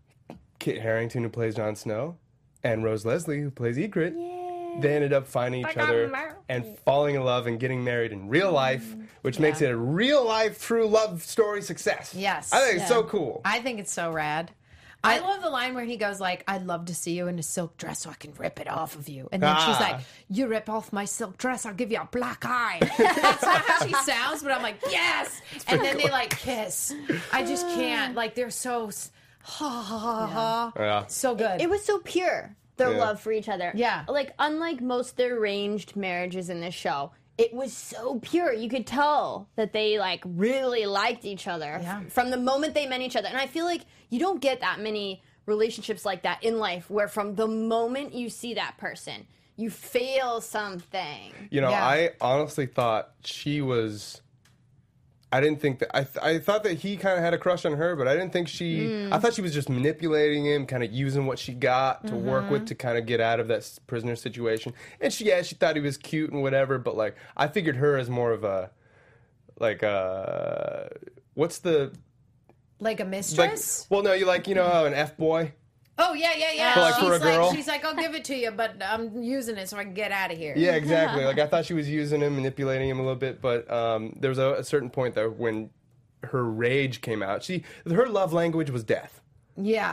Speaker 1: Kit Harington, who plays Jon Snow, and Rose Leslie, who plays Ygritte. They ended up finding each other and falling in love and getting married in real life, which makes it a real life, true love story success.
Speaker 4: Yes.
Speaker 1: I think it's so cool.
Speaker 4: I think it's so rad. I love the line where he goes like, "I'd love to see you in a silk dress so I can rip it off of you." And then she's
Speaker 1: Ah.
Speaker 4: like, "You rip off my silk dress, I'll give you a black eye." That's not how she sounds, but I'm like, yes. And then they like kiss. I just can't. Like they're so, s- ha ha ha ha.
Speaker 1: Yeah.
Speaker 4: So good.
Speaker 3: It was so pure, their
Speaker 1: Yeah.
Speaker 3: love for each other.
Speaker 4: Yeah.
Speaker 3: Like, unlike most of the arranged marriages in this show, it was so pure. You could tell that they, like, really liked each other
Speaker 4: Yeah.
Speaker 3: f- from the moment they met each other. And I feel like you don't get that many relationships like that in life where from the moment you see that person, you feel something.
Speaker 1: You know,
Speaker 4: Yeah.
Speaker 1: I honestly thought she was. I didn't think that. I, th- I thought that he kind of had a crush on her, but I didn't think she. I thought she was just manipulating him, kind of using what she got to work with to kind of get out of that s- prisoner situation. And she, yeah, she thought he was cute and whatever, but like, I figured her as more of a. Like, uh. What's the.
Speaker 4: like a
Speaker 1: Like,
Speaker 4: mistress.
Speaker 1: well, no, you like, you know how an F boy?
Speaker 4: oh yeah, yeah, yeah.
Speaker 1: For, like,
Speaker 4: she's
Speaker 1: for a girl?
Speaker 4: like, she's like, "I'll give it to you, but I'm using it so I can get out of here."
Speaker 1: Yeah, exactly. Like I thought she was using him, manipulating him a little bit, but um, there was a, a certain point though when her rage came out. She her love language was death.
Speaker 4: Yeah.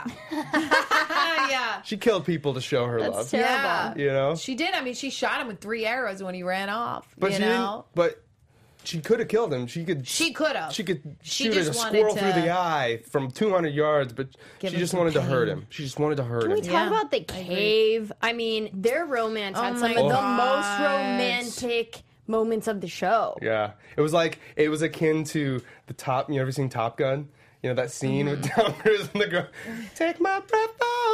Speaker 4: yeah.
Speaker 1: She killed people to show her love.
Speaker 3: terrible.
Speaker 4: Yeah.
Speaker 1: You know,
Speaker 4: She did. I mean, she shot him with three arrows when he ran off.
Speaker 1: but
Speaker 4: you
Speaker 1: she
Speaker 4: know,
Speaker 1: didn't. But she could have killed him. She could.
Speaker 4: she could have.
Speaker 1: She could
Speaker 4: She
Speaker 1: shoot
Speaker 4: just
Speaker 1: a
Speaker 4: wanted
Speaker 1: squirrel
Speaker 4: to
Speaker 1: through the eye from two hundred yards, but
Speaker 4: give
Speaker 1: she
Speaker 4: him
Speaker 1: just
Speaker 4: some
Speaker 1: wanted to hurt
Speaker 4: pain.
Speaker 1: him. She just wanted to hurt
Speaker 3: Can we
Speaker 1: him.
Speaker 3: talk
Speaker 4: Yeah,
Speaker 3: about the
Speaker 4: I agree.
Speaker 3: cave? I mean, their romance
Speaker 4: Oh
Speaker 3: had
Speaker 4: my
Speaker 3: some of the
Speaker 4: gosh.
Speaker 3: most romantic moments of the show.
Speaker 1: Yeah, it was like it was akin to the top. You ever seen Top Gun? You know that scene with
Speaker 4: Mm-hmm.
Speaker 1: Tom Cruise and the girl, take my breath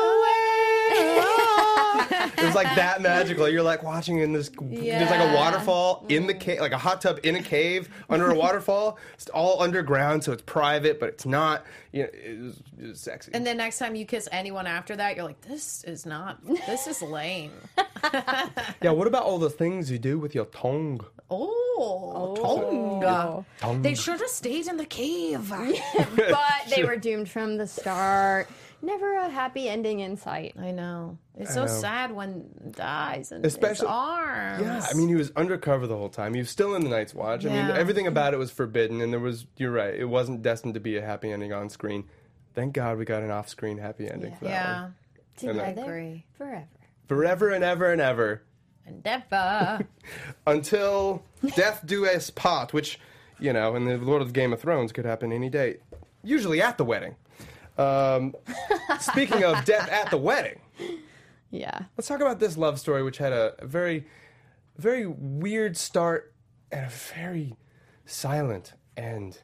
Speaker 1: away. It was like that magical. You're like watching in this. There's like a
Speaker 4: Yeah.
Speaker 1: waterfall in the cave, like a hot tub in a cave under a waterfall. It's all underground, so it's private, but it's not. You know, it was, it was sexy.
Speaker 4: And then next time you kiss anyone after that, you're like, this is not, this is lame.
Speaker 1: yeah, what about all the things you do with your tongue?
Speaker 4: Oh, tongue.
Speaker 1: Tongue.
Speaker 4: They should have stayed in the cave.
Speaker 3: But they were doomed from the start. Never a happy ending in sight.
Speaker 4: I know. It's so
Speaker 1: know.
Speaker 4: sad when it dies in
Speaker 1: Especially-
Speaker 4: his arms.
Speaker 1: Yeah, I mean, he was undercover the whole time. He was still in the Night's Watch. I mean,
Speaker 4: Yeah.
Speaker 1: everything about it was forbidden, and there was, you're right, it wasn't destined to be a happy ending on screen. Thank God we got an off screen happy ending for that
Speaker 4: Yeah.
Speaker 1: one.
Speaker 3: Together
Speaker 4: agree.
Speaker 3: forever.
Speaker 1: Forever and ever and ever.
Speaker 4: And never.
Speaker 1: Until Death Do Us Part, which, you know, in the Lord of Game of Thrones could happen any day. Usually at the wedding. Um, speaking of death at the wedding,
Speaker 3: Yeah.
Speaker 1: let's talk about this love story, which had a, a very, very weird start and a very silent end.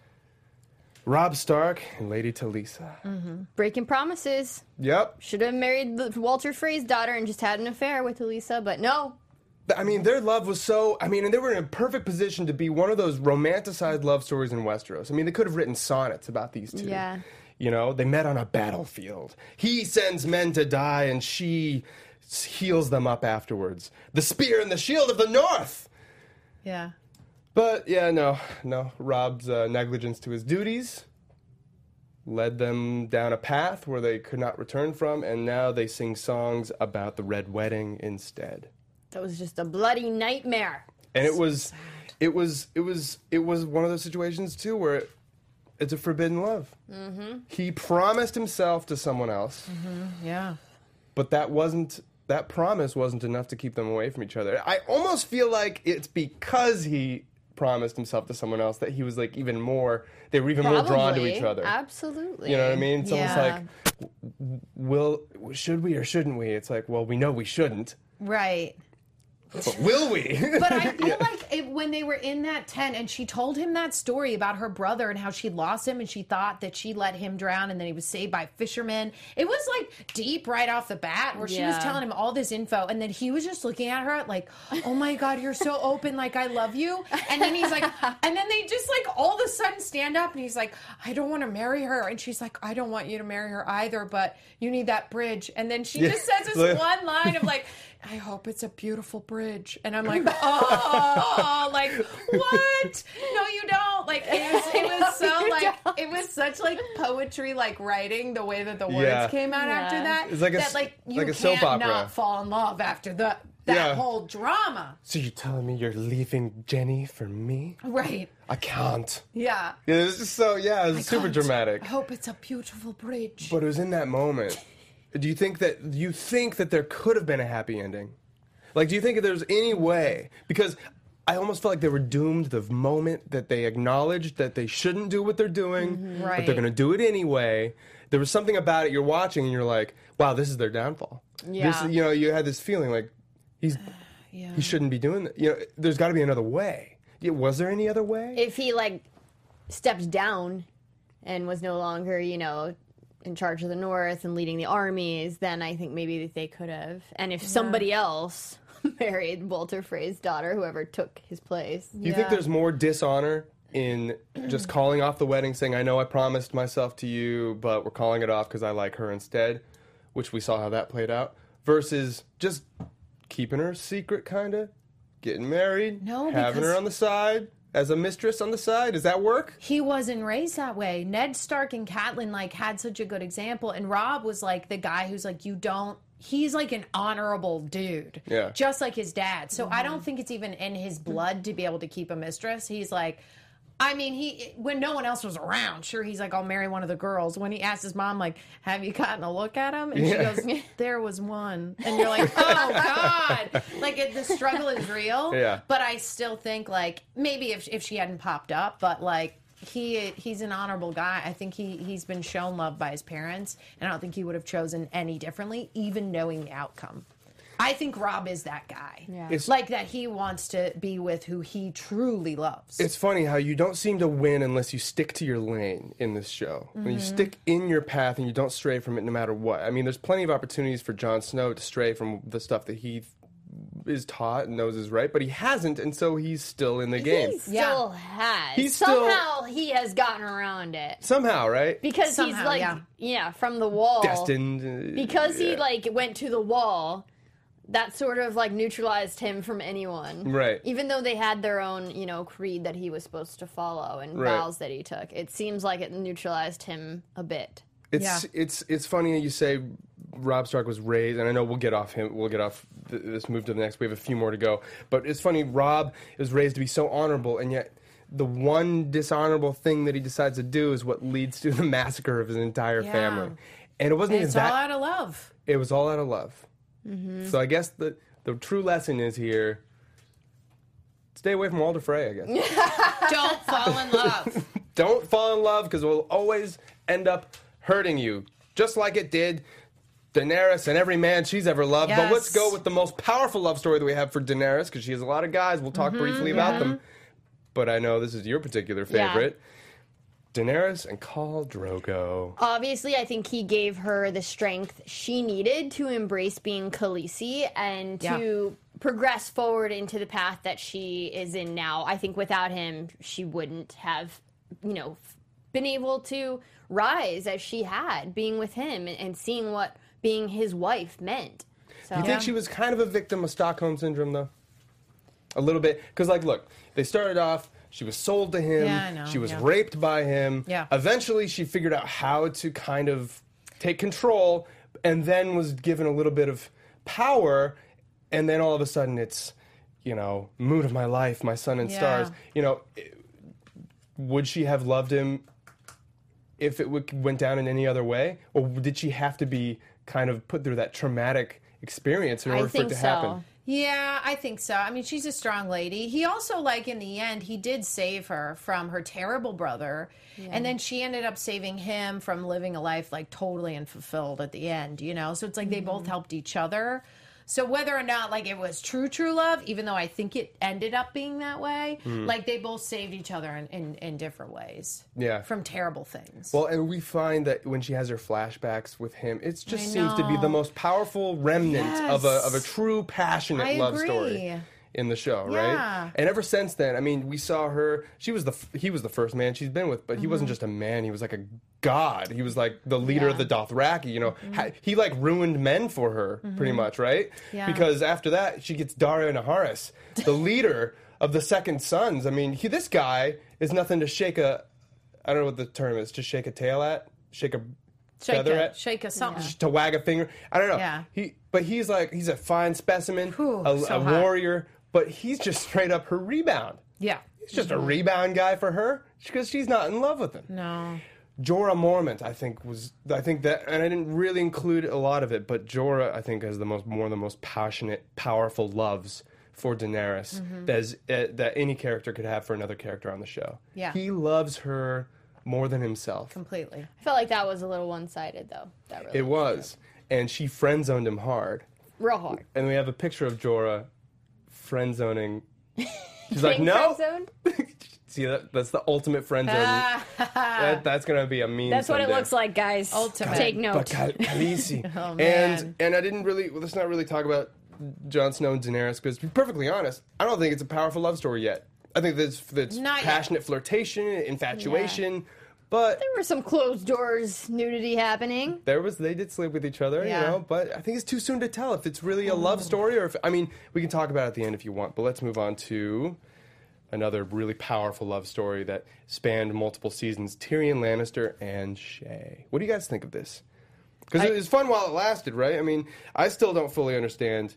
Speaker 1: Robb Stark and Lady Talisa.
Speaker 3: Breaking promises.
Speaker 1: Yep.
Speaker 3: Should have married the- Walter Frey's daughter and just had an affair with Elisa, but no.
Speaker 1: I mean, their love was so. I mean, and they were in a perfect position to be one of those romanticized love stories in Westeros. I mean, they could have written sonnets about these two.
Speaker 3: Yeah.
Speaker 1: You know, they met on a battlefield. He sends men to die, and she s- heals them up afterwards. The spear and the shield of the North.
Speaker 4: Yeah.
Speaker 1: But yeah, no, no. Rob's uh, negligence to his duties led them down a path where they could not return from, and now they sing songs about the Red Wedding instead.
Speaker 3: That was just a bloody nightmare.
Speaker 1: And it was, it was, it was, it was one of those situations too where it, it's a forbidden love. Mm-hmm. He promised himself to someone else,
Speaker 4: Mm-hmm. Yeah.
Speaker 1: but that wasn't. That promise wasn't enough to keep them away from each other. I almost feel like it's because he promised himself to someone else that he was like even more. They were even more drawn to
Speaker 3: Probably.
Speaker 1: each other.
Speaker 3: Absolutely.
Speaker 1: You know what I mean? It's almost
Speaker 4: Yeah.
Speaker 1: like, will should we or shouldn't we? It's like, well, we know we shouldn't,
Speaker 4: Right.
Speaker 1: but will we?
Speaker 4: But I feel like it, when they were in that tent and she told him that story about her brother and how she lost him and she thought that she let him drown and then he was saved by fishermen. It was like deep right off the bat where she was
Speaker 3: Yeah.
Speaker 4: telling him all this info and then he was just looking at her like, oh my God, you're so open. Like, I love you. And then he's like, and then they just like all of a sudden stand up and he's like, I don't want to marry her. And she's like, I don't want you to marry her either, but you need that bridge. And then she
Speaker 1: Yeah.
Speaker 4: just says this
Speaker 1: Like-
Speaker 4: one line of like, I hope it's a beautiful bridge. And I'm like, oh, like, what? No, you don't. Like, it was, it was so, like, it was such, like, poetry, like, writing, the way that the words
Speaker 1: Yeah.
Speaker 4: came out
Speaker 3: Yeah.
Speaker 4: after that.
Speaker 1: It's like a
Speaker 4: that,
Speaker 1: s-
Speaker 4: like, you
Speaker 1: like a
Speaker 4: can't
Speaker 1: soap opera.
Speaker 4: not fall in love after the, that
Speaker 1: Yeah.
Speaker 4: whole drama.
Speaker 1: So you're telling me you're leaving Jenny for me?
Speaker 4: Right.
Speaker 1: I can't.
Speaker 4: Yeah.
Speaker 1: Yeah, it was just so yeah, it was super
Speaker 4: Can't.
Speaker 1: dramatic.
Speaker 4: I hope it's a beautiful bridge.
Speaker 1: But it was in that moment. Do you think that do you think that there could have been a happy ending? Like, do you think that there's any way? Because I almost felt like they were doomed the moment that they acknowledged that they shouldn't do what they're doing, but
Speaker 4: Mm-hmm. Right.
Speaker 1: they're going to do it anyway. There was something about it you're watching and you're like, wow, this is their downfall.
Speaker 3: Yeah.
Speaker 1: This, you know, you had this feeling like he's
Speaker 4: Yeah.
Speaker 1: he shouldn't be doing that. You know, there's got to be another way. Yeah, was there any other way?
Speaker 3: If he, like, stepped down and was no longer, you know, in charge of the North and leading the armies, then I think maybe they could have. And if somebody else married Walter Frey's daughter, whoever took his place.
Speaker 1: Do you think
Speaker 4: Yeah.
Speaker 1: there's more dishonor in just calling off the wedding, saying, I know I promised myself to you, but we're calling it off because I like her instead, which we saw how that played out, versus just keeping her secret, kind of, getting married,
Speaker 4: No,
Speaker 1: having her
Speaker 4: because-
Speaker 1: on the side, as a mistress on the side? Does that work?
Speaker 4: He wasn't raised that way. Ned Stark and Catelyn like had such a good example, and Rob was like the guy who's like, you don't. He's like an honorable dude,
Speaker 1: Yeah.
Speaker 4: just like his dad. So I don't think it's even in his blood to be able to keep a mistress. He's like, I mean, he when no one else was around, sure, he's like, I'll marry one of the girls. When he asked his mom, like, have you gotten a look at him? And
Speaker 1: Yeah.
Speaker 4: she goes, there was one, and you're like, oh God, like it, the struggle is real.
Speaker 1: Yeah.
Speaker 4: But I still think like maybe if if she hadn't popped up, but like. He he's an honorable guy. I think he he's been shown love by his parents, and I don't think he would have chosen any differently, even knowing the outcome. I think Rob is that guy.
Speaker 3: Yeah.
Speaker 1: It's-
Speaker 4: Like that he wants to be with who he truly loves.
Speaker 1: It's funny how you don't seem to win unless you stick to your lane in this show. When you stick in your path and you don't stray from it no matter what. I mean, there's plenty of opportunities for Jon Snow to stray from the stuff that he is taught and knows is right, but he hasn't, and so he's still in the game.
Speaker 3: He still
Speaker 4: Yeah.
Speaker 3: has.
Speaker 1: He's still-
Speaker 3: Somehow he has gotten around it.
Speaker 1: Somehow, right?
Speaker 3: Because
Speaker 4: Somehow,
Speaker 3: he's like,
Speaker 4: yeah.
Speaker 3: yeah. from the wall.
Speaker 1: Destined. uh,
Speaker 3: Because he
Speaker 1: yeah.
Speaker 3: like went to the wall, that sort of like neutralized him from anyone.
Speaker 1: Right.
Speaker 3: Even though they had their own, you know, creed that he was supposed to follow and
Speaker 1: Right.
Speaker 3: vows that he took. It seems like it neutralized him a bit.
Speaker 1: It's
Speaker 4: Yeah.
Speaker 1: it's it's funny you say Rob Stark was raised, and I know we'll get off him. We'll get off th- this. Move to the next. We have a few more to go, but it's funny. Rob was raised to be so honorable, and yet the one dishonorable thing that he decides to do is what leads to the massacre of his entire
Speaker 4: Yeah.
Speaker 1: family. And it wasn't
Speaker 4: And
Speaker 1: even
Speaker 4: it's
Speaker 1: that.
Speaker 4: all out of love.
Speaker 1: It was all out of love.
Speaker 4: Mm-hmm.
Speaker 1: So I guess the the true lesson is here: stay away from Walder Frey. I guess
Speaker 4: Don't fall in love.
Speaker 1: don't fall in love because it will always end up hurting you, just like it did Daenerys and every man she's ever loved. But let's
Speaker 4: Yes.
Speaker 1: go with the most powerful love story that we have for Daenerys, because she has a lot of guys. We'll talk briefly about them. But I know this is your particular
Speaker 3: Yeah.
Speaker 1: favorite. Daenerys and Khal Drogo.
Speaker 3: Obviously, I think he gave her the strength she needed to embrace being Khaleesi and to progress forward into the path that she is in now. I think without him, she wouldn't have, you know, been able to rise as she had, being with him and, and seeing what being his wife meant. So,
Speaker 1: Do you think she was kind of a victim of Stockholm Syndrome, though? a little bit. Because, like, look, they started off, she was sold to him.
Speaker 4: Yeah, I know,
Speaker 1: She was
Speaker 4: yeah.
Speaker 1: raped by him.
Speaker 4: Yeah.
Speaker 1: Eventually, she figured out how to kind of take control and then was given a little bit of power. And then all of a sudden, it's, you know, mood of my life, my sun and
Speaker 4: Yeah.
Speaker 1: stars. You know, would she have loved him if it w- went down in any other way? Or did she have to be kind of put through that traumatic experience in
Speaker 3: I
Speaker 1: order for it
Speaker 3: think
Speaker 1: to
Speaker 3: so.
Speaker 1: happen?
Speaker 4: Yeah, I think so. I mean, she's a strong lady. He also, like, in the end, he did save her from her terrible brother. And then she ended up saving him from living a life, like, totally unfulfilled at the end, you know? So it's like they both helped each other. So whether or not, like, it was true, true love, even though I think it ended up being that way, like, they both saved each other in, in, in different ways.
Speaker 1: Yeah.
Speaker 4: From terrible things.
Speaker 1: Well, and we find that when she has her flashbacks with him, it just
Speaker 4: I
Speaker 1: seems to be
Speaker 4: know.
Speaker 1: the most powerful remnant of a
Speaker 4: Yes.
Speaker 1: of a true passionate
Speaker 4: I
Speaker 1: love
Speaker 4: agree.
Speaker 1: story in the show,
Speaker 4: Yeah.
Speaker 1: right? And ever since then, I mean, we saw her. She was the f- he was the first man she's been with, but he wasn't just a man. He was like a god. He was like the leader of the Dothraki. You know, ha- he like ruined men for her, pretty much, right?
Speaker 4: Yeah.
Speaker 1: Because after that, she gets Dario Naharis, the leader of the Second Sons. I mean, he, this guy is nothing to shake a. I don't know what the term is. To shake a tail at, shake a
Speaker 4: shake
Speaker 1: feather
Speaker 4: a,
Speaker 1: at,
Speaker 4: shake a something.
Speaker 1: to wag a finger. I don't know.
Speaker 4: Yeah.
Speaker 1: He, but he's like he's a fine specimen,
Speaker 4: Whew,
Speaker 1: a,
Speaker 4: so
Speaker 1: a
Speaker 4: hot.
Speaker 1: warrior. But he's just straight up her rebound.
Speaker 4: Yeah.
Speaker 1: He's just a rebound guy for her because she's not in love with him.
Speaker 4: No.
Speaker 1: Jorah Mormont, I think, was I think that, and I didn't really include a lot of it, but Jorah, I think, has the most one of the most passionate, powerful loves for Daenerys
Speaker 4: Mm-hmm.
Speaker 1: that is, uh, that any character could have for another character on the show.
Speaker 4: Yeah.
Speaker 1: He loves her more than himself.
Speaker 4: Completely.
Speaker 3: I felt like that was a little one-sided, though. That really
Speaker 1: It was, and she friend zoned him hard.
Speaker 3: real hard.
Speaker 1: And we have a picture of Jorah friend zoning. She's like,
Speaker 3: Being
Speaker 1: no.
Speaker 3: friend-zoned?
Speaker 1: See, that, that's the ultimate friend zone. that, that's gonna be a meme.
Speaker 3: That's what it
Speaker 1: someday.
Speaker 3: looks like, guys.
Speaker 4: Ultimate.
Speaker 3: Take
Speaker 1: But
Speaker 3: note.
Speaker 1: Khal- Khaleesi.
Speaker 4: Oh, man.
Speaker 1: And and I didn't really. Well, let's not really talk about Jon Snow and Daenerys because, to be perfectly honest, I don't think it's a powerful love story yet. I think that's that's
Speaker 4: Not yet.
Speaker 1: passionate flirtation, infatuation, but
Speaker 3: There were some closed doors nudity happening.
Speaker 1: there was they did sleep with each other,
Speaker 4: Yeah.
Speaker 1: you know. But I think it's too soon to tell if it's really a love story or if I mean we can talk about it at the end if you want. But let's move on to another really powerful love story that spanned multiple seasons: Tyrion Lannister and Shay. What do you guys think of this? Because it was fun while it lasted, right? I mean, I still don't fully understand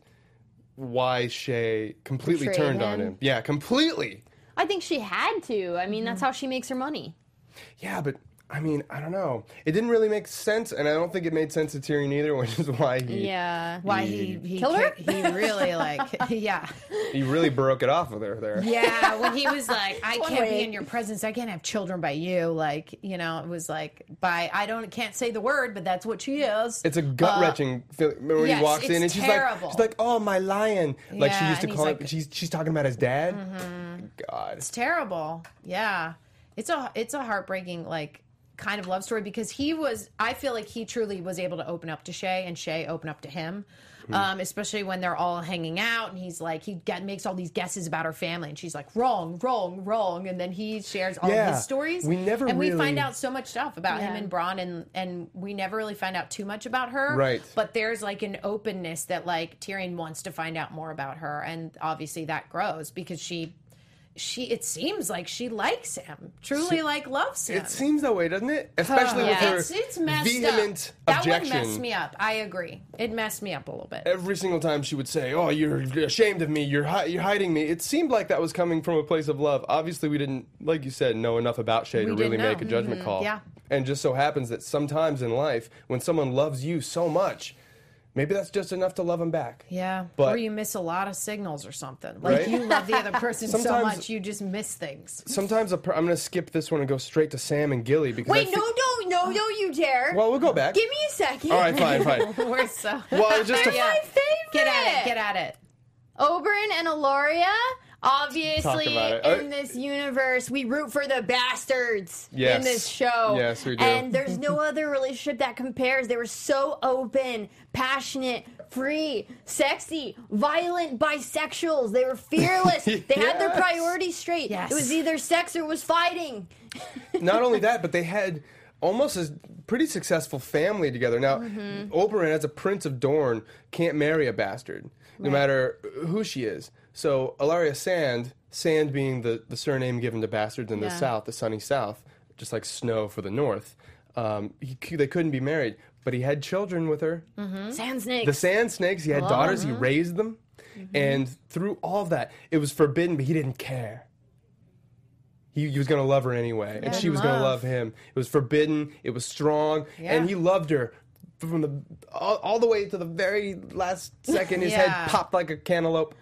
Speaker 1: why Shay completely
Speaker 3: Betrayed
Speaker 1: turned on
Speaker 3: him.
Speaker 1: him. Yeah, completely.
Speaker 3: I think she had to. I mean, that's how she makes her money.
Speaker 1: Yeah, but I mean, I don't know. It didn't really make sense, and I don't think it made sense to Tyrion either, which is why he
Speaker 3: Yeah.
Speaker 4: Why he he,
Speaker 3: Killed her?
Speaker 4: ki- he really like yeah
Speaker 1: he really broke it off with her there.
Speaker 4: yeah when he was like I
Speaker 3: One
Speaker 4: can't
Speaker 3: way.
Speaker 4: be in your presence, I can't have children by you, like, you know, it was like by I don't can't say the word, but that's what she is.
Speaker 1: It's a gut wrenching feeling. Remember when
Speaker 4: yes,
Speaker 1: he walks in
Speaker 4: it's
Speaker 1: and she's
Speaker 4: terrible.
Speaker 1: like, she's like, "Oh, my lion!" Like she
Speaker 4: Yeah,
Speaker 1: used to
Speaker 4: and he's
Speaker 1: call
Speaker 4: like-
Speaker 1: him. She's she's talking about his dad. God,
Speaker 4: It's terrible. Yeah. It's a it's a heartbreaking like kind of love story because he was I feel like he truly was able to open up to Shay and Shay open up to him. Um, especially when they're all hanging out and he's like he get, makes all these guesses about her family and she's like wrong, wrong, wrong, and then he shares all
Speaker 1: Yeah.
Speaker 4: of his stories.
Speaker 1: We never
Speaker 4: and we
Speaker 1: really-
Speaker 4: find out so much stuff about him
Speaker 3: Yeah.
Speaker 4: and Bronn and and we never really find out too much about her.
Speaker 1: Right.
Speaker 4: But there's like an openness that like Tyrion wants to find out more about her, and obviously that grows because she she it seems like she likes him, truly like loves him.
Speaker 1: it seems that way, doesn't it? Especially with
Speaker 3: Yeah.
Speaker 1: her
Speaker 4: it's it's messed
Speaker 1: vehement
Speaker 4: up. That
Speaker 1: objection.
Speaker 4: one messed me up. I agree. It messed me up a little bit.
Speaker 1: Every single time she would say, "Oh, you're ashamed of me. You're hi- you're hiding me." It seemed like that was coming from a place of love. Obviously, we didn't, like you said, know enough about Shay
Speaker 4: We
Speaker 1: to
Speaker 4: didn't
Speaker 1: really
Speaker 4: know.
Speaker 1: make a judgment call.
Speaker 4: Yeah.
Speaker 1: And just so happens that sometimes in life, when someone loves you so much, maybe that's just enough to love them back.
Speaker 4: Yeah,
Speaker 1: But-
Speaker 4: or you miss a lot of signals or something. Like
Speaker 1: Right?
Speaker 4: you love the other person so
Speaker 1: Sometimes-
Speaker 4: much, you just miss things.
Speaker 1: Sometimes a per- I'm going to skip this one and go straight to Sam and Gilly because I
Speaker 3: Wait,
Speaker 1: fe-
Speaker 3: no, don't, no, don't you dare.
Speaker 1: Well, we'll go back.
Speaker 3: Give me a second.
Speaker 1: All right, fine, fine.
Speaker 4: We're so
Speaker 1: Well, just to,
Speaker 3: My favorite.
Speaker 4: get at it. Get at it.
Speaker 3: Oberyn and Eloria. Obviously,
Speaker 1: Talk about it. Uh,
Speaker 3: in this universe, we root for the bastards
Speaker 1: Yes.
Speaker 3: in this show.
Speaker 1: Yes, we do.
Speaker 3: And there's no other relationship that compares. They were so open, passionate, free, sexy, violent bisexuals. They were fearless. They had their
Speaker 1: Yes.
Speaker 3: priorities straight.
Speaker 4: Yes.
Speaker 3: It was either sex or it was fighting.
Speaker 1: not only that, but they had almost a pretty successful family together. Now,
Speaker 3: Mm-hmm.
Speaker 1: Oberyn, as a Prince of Dorne, can't marry a bastard, no matter who she is. So Ilaria Sand, Sand being the, the surname given to bastards in the
Speaker 3: Yeah.
Speaker 1: South, the sunny South, just like snow for the North. Um, he, c- they couldn't be married, but he had children with her.
Speaker 3: Sand snakes.
Speaker 1: The Sand Snakes, he had daughters, he raised them. And through all of that, it was forbidden, but he didn't care. He, he was going to love her anyway, and she was going to love him. It was forbidden, it was strong,
Speaker 4: Yeah.
Speaker 1: and he loved her from the all, all the way to the very last second. His
Speaker 4: Yeah.
Speaker 1: head popped like a cantaloupe,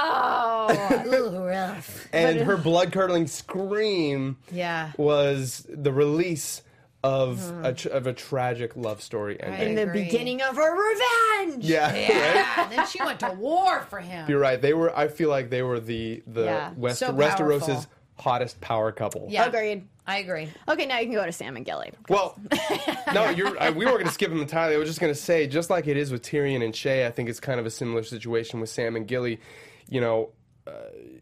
Speaker 3: Oh.
Speaker 4: Ooh, rough.
Speaker 1: and her blood-curdling scream
Speaker 4: Yeah.
Speaker 1: was the release of a tr- of a tragic love story ending.
Speaker 3: In the
Speaker 4: agree.
Speaker 3: beginning of her revenge.
Speaker 1: Yeah,
Speaker 4: Yeah. Then she went to war for him.
Speaker 1: you're right. They were. I feel like they were the the
Speaker 3: Yeah.
Speaker 1: West
Speaker 4: So
Speaker 1: Westerose's
Speaker 4: powerful.
Speaker 1: hottest power couple.
Speaker 4: Yeah.
Speaker 3: Agreed.
Speaker 4: I agree.
Speaker 3: Okay, now you can go to Sam and Gilly.
Speaker 1: Well, no, you're. I, we weren't going to skip him entirely. I was just going to say, just like it is with Tyrion and Shay, I think it's kind of a similar situation with Sam and Gilly. You know, uh,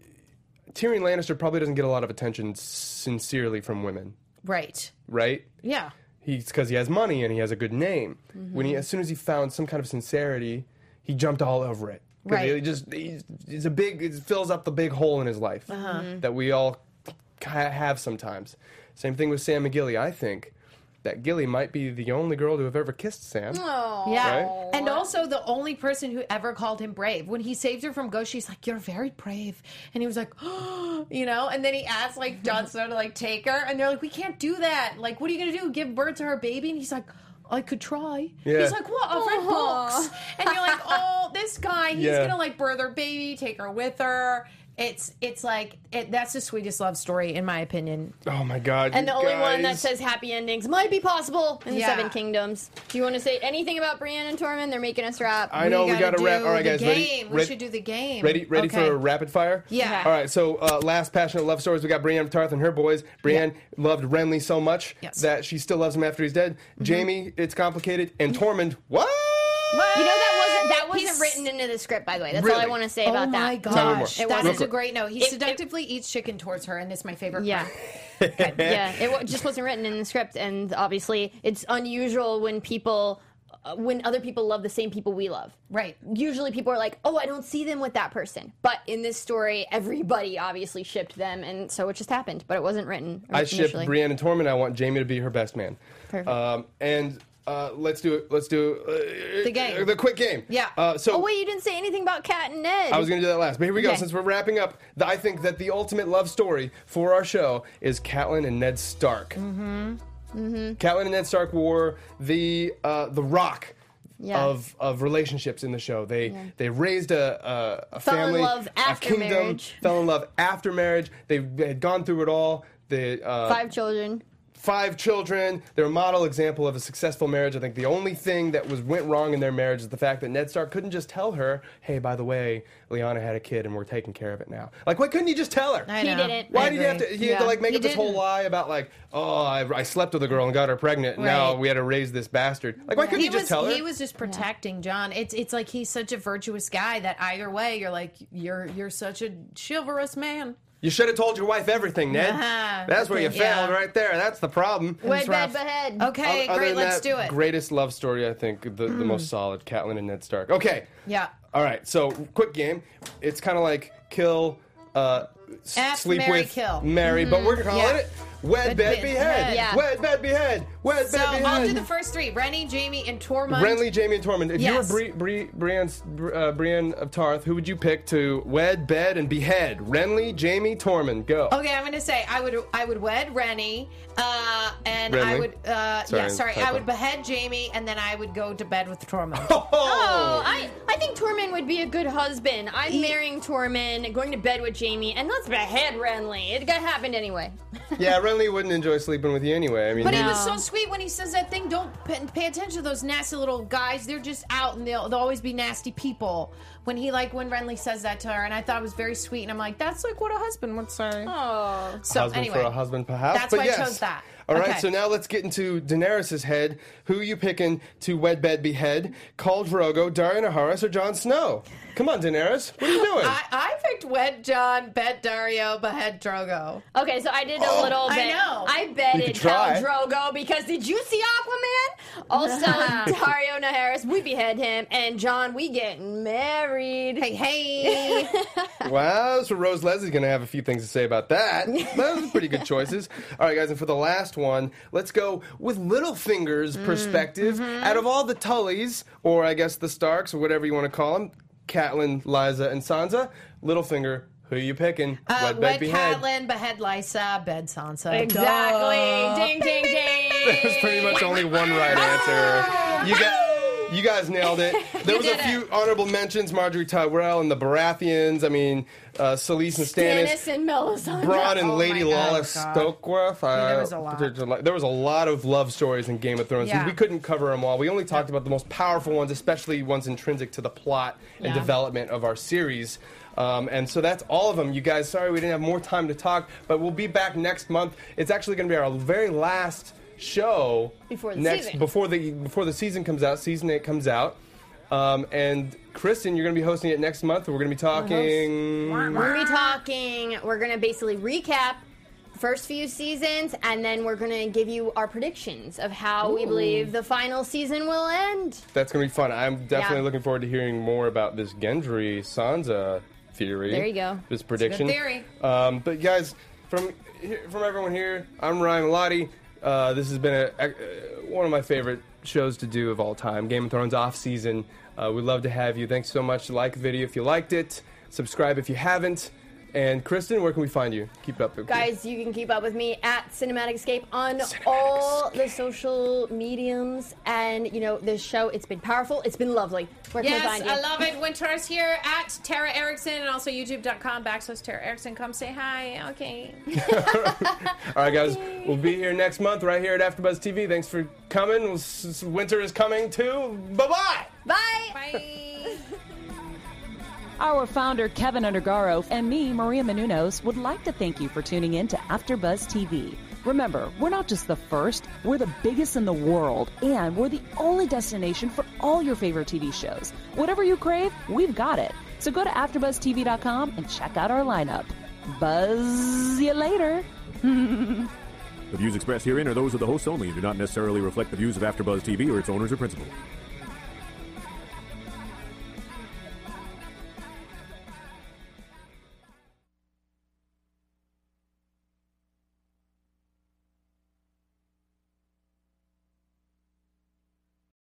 Speaker 1: Tyrion Lannister probably doesn't get a lot of attention sincerely from women,
Speaker 4: Right.
Speaker 1: right?
Speaker 4: Yeah.
Speaker 1: He's because he has money and he has a good name.
Speaker 4: Mm-hmm.
Speaker 1: When he, as soon as he found some kind of sincerity, he jumped all over it. 'Cause
Speaker 4: Right.
Speaker 1: He just he's, he's a big. It fills up the big hole in his life
Speaker 4: Uh-huh.
Speaker 1: that we all ca- have sometimes. Same thing with Sam and Gilly. I think that Gilly might be the only girl to have ever kissed Sam.
Speaker 3: Oh.
Speaker 4: Yeah.
Speaker 1: Right?
Speaker 4: And also the only person who ever called him brave. When he saved her from Ghost, she's like, "You're very brave." And he was like, oh, you know, and then he asked like Jon Snow to like take her, and they're like, "We can't do that. Like, what are you gonna do? Give birth to her baby?" And he's like, "I could try."
Speaker 1: Yeah.
Speaker 4: He's like, "What? I've read books." And you're like, "Oh, this guy, he's
Speaker 1: Yeah.
Speaker 4: gonna like birth her baby, take her with her." It's it's like it, that's the sweetest love story in my opinion.
Speaker 1: Oh my God!
Speaker 3: And
Speaker 1: you
Speaker 3: the only one that
Speaker 1: guys.
Speaker 3: says happy endings might be possible in the
Speaker 4: Yeah.
Speaker 3: Seven Kingdoms. Do you want to say anything about Brienne and Tormund? They're making us rap.
Speaker 1: I know we
Speaker 4: gotta
Speaker 1: got to wrap.
Speaker 4: do
Speaker 1: All right,
Speaker 4: the
Speaker 1: guys, ready?
Speaker 4: game. We
Speaker 1: Ready-
Speaker 4: should do the game.
Speaker 1: Ready, ready
Speaker 4: Okay.
Speaker 1: for rapid fire?
Speaker 4: Yeah.
Speaker 1: All right. So, uh, last passionate love stories. We got Brienne of Tarth and her boys. Brienne loved Renly so much
Speaker 4: Yes.
Speaker 1: that she still loves him after he's dead. Jamie, it's complicated, and Tormund. What?
Speaker 3: You know that wasn't that wasn't
Speaker 4: He's-
Speaker 3: written into the script, by the way. That's all I
Speaker 1: Really?
Speaker 3: want to say
Speaker 4: Oh
Speaker 3: about
Speaker 4: my
Speaker 3: that.
Speaker 1: Tell me more.
Speaker 4: gosh,
Speaker 3: It
Speaker 4: that
Speaker 3: wasn't-
Speaker 4: is a great note. He
Speaker 3: It- it-
Speaker 4: seductively eats chicken towards her, and it's my favorite
Speaker 3: Yeah.
Speaker 4: part.
Speaker 3: yeah, it wa- just wasn't written in the script, and obviously it's unusual when people, uh, when other people love the same people we love.
Speaker 4: Right.
Speaker 3: Usually people are like, "Oh, I don't see them with that person," but in this story, everybody obviously shipped them, and so it just happened. But it wasn't written.
Speaker 1: I
Speaker 3: initially.
Speaker 1: ship Brienne and Tormund. I want Jamie to be her best man.
Speaker 3: Perfect.
Speaker 1: Um, and uh, let's do it. Let's do uh,
Speaker 4: The game.
Speaker 1: The quick game.
Speaker 4: Yeah.
Speaker 1: Uh, so
Speaker 3: Oh wait, you didn't say anything about Kat and Ned.
Speaker 1: I was going to do that last, but here we go.
Speaker 3: Okay.
Speaker 1: Since we're wrapping up, the, I think that the ultimate love story for our show is Catelyn and Ned Stark. Mm-hmm. Mm-hmm. Catelyn and Ned Stark were the uh, the rock
Speaker 3: Yeah.
Speaker 1: of of relationships in the show. They they raised a a, a
Speaker 3: Fell in
Speaker 1: family,
Speaker 3: love after
Speaker 1: a kingdom,
Speaker 3: marriage.
Speaker 1: fell in love after marriage. They, they had gone through it all. They uh,
Speaker 3: Five children.
Speaker 1: five children. They're a model example of a successful marriage. I think the only thing that was went wrong in their marriage is the fact that Ned Stark couldn't just tell her, "Hey, by the way, Lyanna had a kid and we're taking care of it now." Like, why couldn't you just tell her?
Speaker 4: I
Speaker 3: He
Speaker 4: know.
Speaker 3: didn't.
Speaker 1: Why
Speaker 4: I
Speaker 1: did you have to?
Speaker 4: agree.
Speaker 1: He had to
Speaker 3: Yeah.
Speaker 1: like make
Speaker 4: He
Speaker 1: up this whole
Speaker 4: didn't.
Speaker 1: lie about like, "Oh, I, I slept with a girl and got her pregnant. And Now
Speaker 4: Right.
Speaker 1: we had to raise this bastard." Like, why couldn't
Speaker 4: He
Speaker 1: you just
Speaker 4: was
Speaker 1: tell her?
Speaker 4: he was just protecting John. It's it's like he's such a virtuous guy that either way you're like you're you're such a chivalrous man.
Speaker 1: You should have told your wife everything, Ned.
Speaker 4: Uh-huh.
Speaker 1: That's where you
Speaker 4: Okay,
Speaker 1: failed
Speaker 4: yeah.
Speaker 1: right there. That's the problem.
Speaker 3: Wed,
Speaker 4: rough.
Speaker 3: bed, behead.
Speaker 4: Okay,
Speaker 1: Other
Speaker 4: great.
Speaker 1: than
Speaker 4: Let's
Speaker 1: that,
Speaker 4: do it.
Speaker 1: Greatest love story, I think, the, the most solid, Catelyn and Ned Stark. Okay.
Speaker 4: Yeah.
Speaker 1: All right, so quick game. It's kind of like kill, uh, s-
Speaker 4: F,
Speaker 1: sleep
Speaker 4: marry,
Speaker 1: with,
Speaker 4: kill.
Speaker 1: marry, but we're calling
Speaker 4: yeah.
Speaker 1: it wed,
Speaker 4: Wed,
Speaker 1: bed,
Speaker 4: bed,
Speaker 1: behead.
Speaker 4: behead.
Speaker 3: Yeah.
Speaker 1: Wed, bed, behead. Wed,
Speaker 4: So
Speaker 1: bed, behead.
Speaker 4: I'll do the first three: Rennie, Jamie, and Tormund.
Speaker 1: Renly, Jamie, and Tormund. If
Speaker 4: Yes.
Speaker 1: you were Bri- Bri- Brienne's, uh, Brienne of Tarth, who would you pick to wed, bed, and behead? Renly, Jamie, Tormund. Go.
Speaker 4: Okay, I'm gonna say I would I would wed Rennie, uh, and I
Speaker 1: Renly?
Speaker 4: would uh,
Speaker 1: Sorry,
Speaker 4: yeah sorry
Speaker 1: typo.
Speaker 4: I would behead Jamie, and then I would go to bed with Tormund.
Speaker 3: Oh, I, I think Tormund would be a good husband. I'm marrying Tormund, going to bed with Jamie, and let's behead Renly. It got happened anyway.
Speaker 1: Yeah, Renly wouldn't enjoy sleeping with you anyway. I mean,
Speaker 4: But he
Speaker 1: he-
Speaker 4: was so sweet when he says that thing. Don't pay, pay attention to those nasty little guys. They're just out, and they'll, they'll always be nasty people. When he like when Renly says that to her, and I thought it was very sweet. And I'm like, that's like what a husband would say.
Speaker 3: Oh.
Speaker 4: So
Speaker 1: husband
Speaker 4: anyway,
Speaker 1: for a husband, perhaps.
Speaker 4: that's
Speaker 1: but
Speaker 4: why I
Speaker 1: yes.
Speaker 4: chose that.
Speaker 1: All right,
Speaker 4: Okay.
Speaker 1: so now let's get into Daenerys' head. Who you picking to wed, bed, behead? Khal Drogo, Daario Naharis, or Jon Snow? Come on, Daenerys. What are you doing?
Speaker 4: I, I picked Wed John, Bet Dario, Behead Drogo.
Speaker 3: Okay, so I did a
Speaker 1: Oh,
Speaker 3: little
Speaker 4: I
Speaker 3: bit.
Speaker 4: know.
Speaker 3: I
Speaker 1: You
Speaker 3: betted
Speaker 1: could try.
Speaker 3: Khal Drogo because did you see Aquaman? Also, Daario Naharis, we behead him, and John, we getting married.
Speaker 4: Hey, hey.
Speaker 1: Wow, so Rose Leslie's going to have a few things to say about that. Those are pretty good choices. All right, guys, and for the last one, let's go with Littlefinger's perspective.
Speaker 3: mm-hmm.
Speaker 1: Out of all the Tullys, or I guess the Starks, or whatever you want to call them, Catelyn, Lysa, and Sansa, Littlefinger, who are you picking?
Speaker 4: Uh,
Speaker 1: Wed, bed,
Speaker 4: Wed
Speaker 1: behead.
Speaker 4: Catelyn, Behead Lysa, Bed Sansa.
Speaker 3: Exactly.
Speaker 4: Duh.
Speaker 3: Ding, ding, ding.
Speaker 1: There's pretty much only one right answer. You got. You guys nailed it. There was a
Speaker 4: did
Speaker 1: few
Speaker 4: it.
Speaker 1: honorable mentions: Marjorie Tyrell and the Baratheons. I mean, uh, Selyse and Stannis.
Speaker 3: Stannis and Melisandre.
Speaker 1: Braun and
Speaker 4: Oh
Speaker 1: Lady
Speaker 4: my God.
Speaker 1: Lala
Speaker 4: Oh, God.
Speaker 1: Stokeworth. Uh,
Speaker 4: there was a lot.
Speaker 1: there's lot- There was a lot of love stories in Game of Thrones.
Speaker 4: Yeah.
Speaker 1: We couldn't cover them all. We only talked about the most powerful ones, especially ones intrinsic to the plot and
Speaker 4: Yeah.
Speaker 1: development of our series. Um, and so that's all of them. You guys, sorry we didn't have more time to talk, but we'll be back next month. It's actually going to be our very last show
Speaker 3: Before the
Speaker 1: next
Speaker 3: season.
Speaker 1: before the before the season comes out. Season eight comes out. Um, and Kristen, you're going to be hosting it next month. We're going to be talking.
Speaker 3: We're going to be talking, we're going to basically recap the first few seasons, and then we're going to give you our predictions of how we believe the final season will end.
Speaker 1: That's going to be fun. I'm definitely
Speaker 3: Yeah.
Speaker 1: looking forward to hearing more about this Gendry Sansa theory.
Speaker 3: There you go.
Speaker 1: This prediction.
Speaker 4: theory.
Speaker 1: Um, but guys, from here- from everyone here, I'm Ryan Lottie. Uh, this has been a, a, one of my favorite shows to do of all time. Game of Thrones off season. Uh, we'd love to have you. Thanks so much. Like the video if you liked it. Subscribe if you haven't. And Kristen, where can we find you? Keep up with you.
Speaker 3: Guys, you can keep up with me at Cinematic Escape on
Speaker 1: Cinematic
Speaker 3: all
Speaker 1: Escape.
Speaker 3: the social mediums. And, you know, this show, it's been powerful. It's been lovely. Where can we
Speaker 4: Yes,
Speaker 3: find you?
Speaker 4: I love it. Winter's here at Tara Erickson and also youtube.com backslash Tara Erickson. Come say hi. Okay.
Speaker 1: All right, guys. We'll be here next month right here at AfterBuzz T V. Thanks for coming. We'll s- s- Winter is coming too. Bye-bye.
Speaker 3: Bye.
Speaker 4: Bye.
Speaker 2: Our founder, Kevin Undergaro, and me, Maria Menounos, would like to thank you for tuning in to AfterBuzz T V. Remember, we're not just the first, we're the biggest in the world, and we're the only destination for all your favorite T V shows. Whatever you crave, we've got it. So go to after buzz T V dot com and check out our lineup. Buzz you later.
Speaker 5: The views expressed herein are those of the hosts only and do not necessarily reflect the views of AfterBuzz T V or its owners or principals.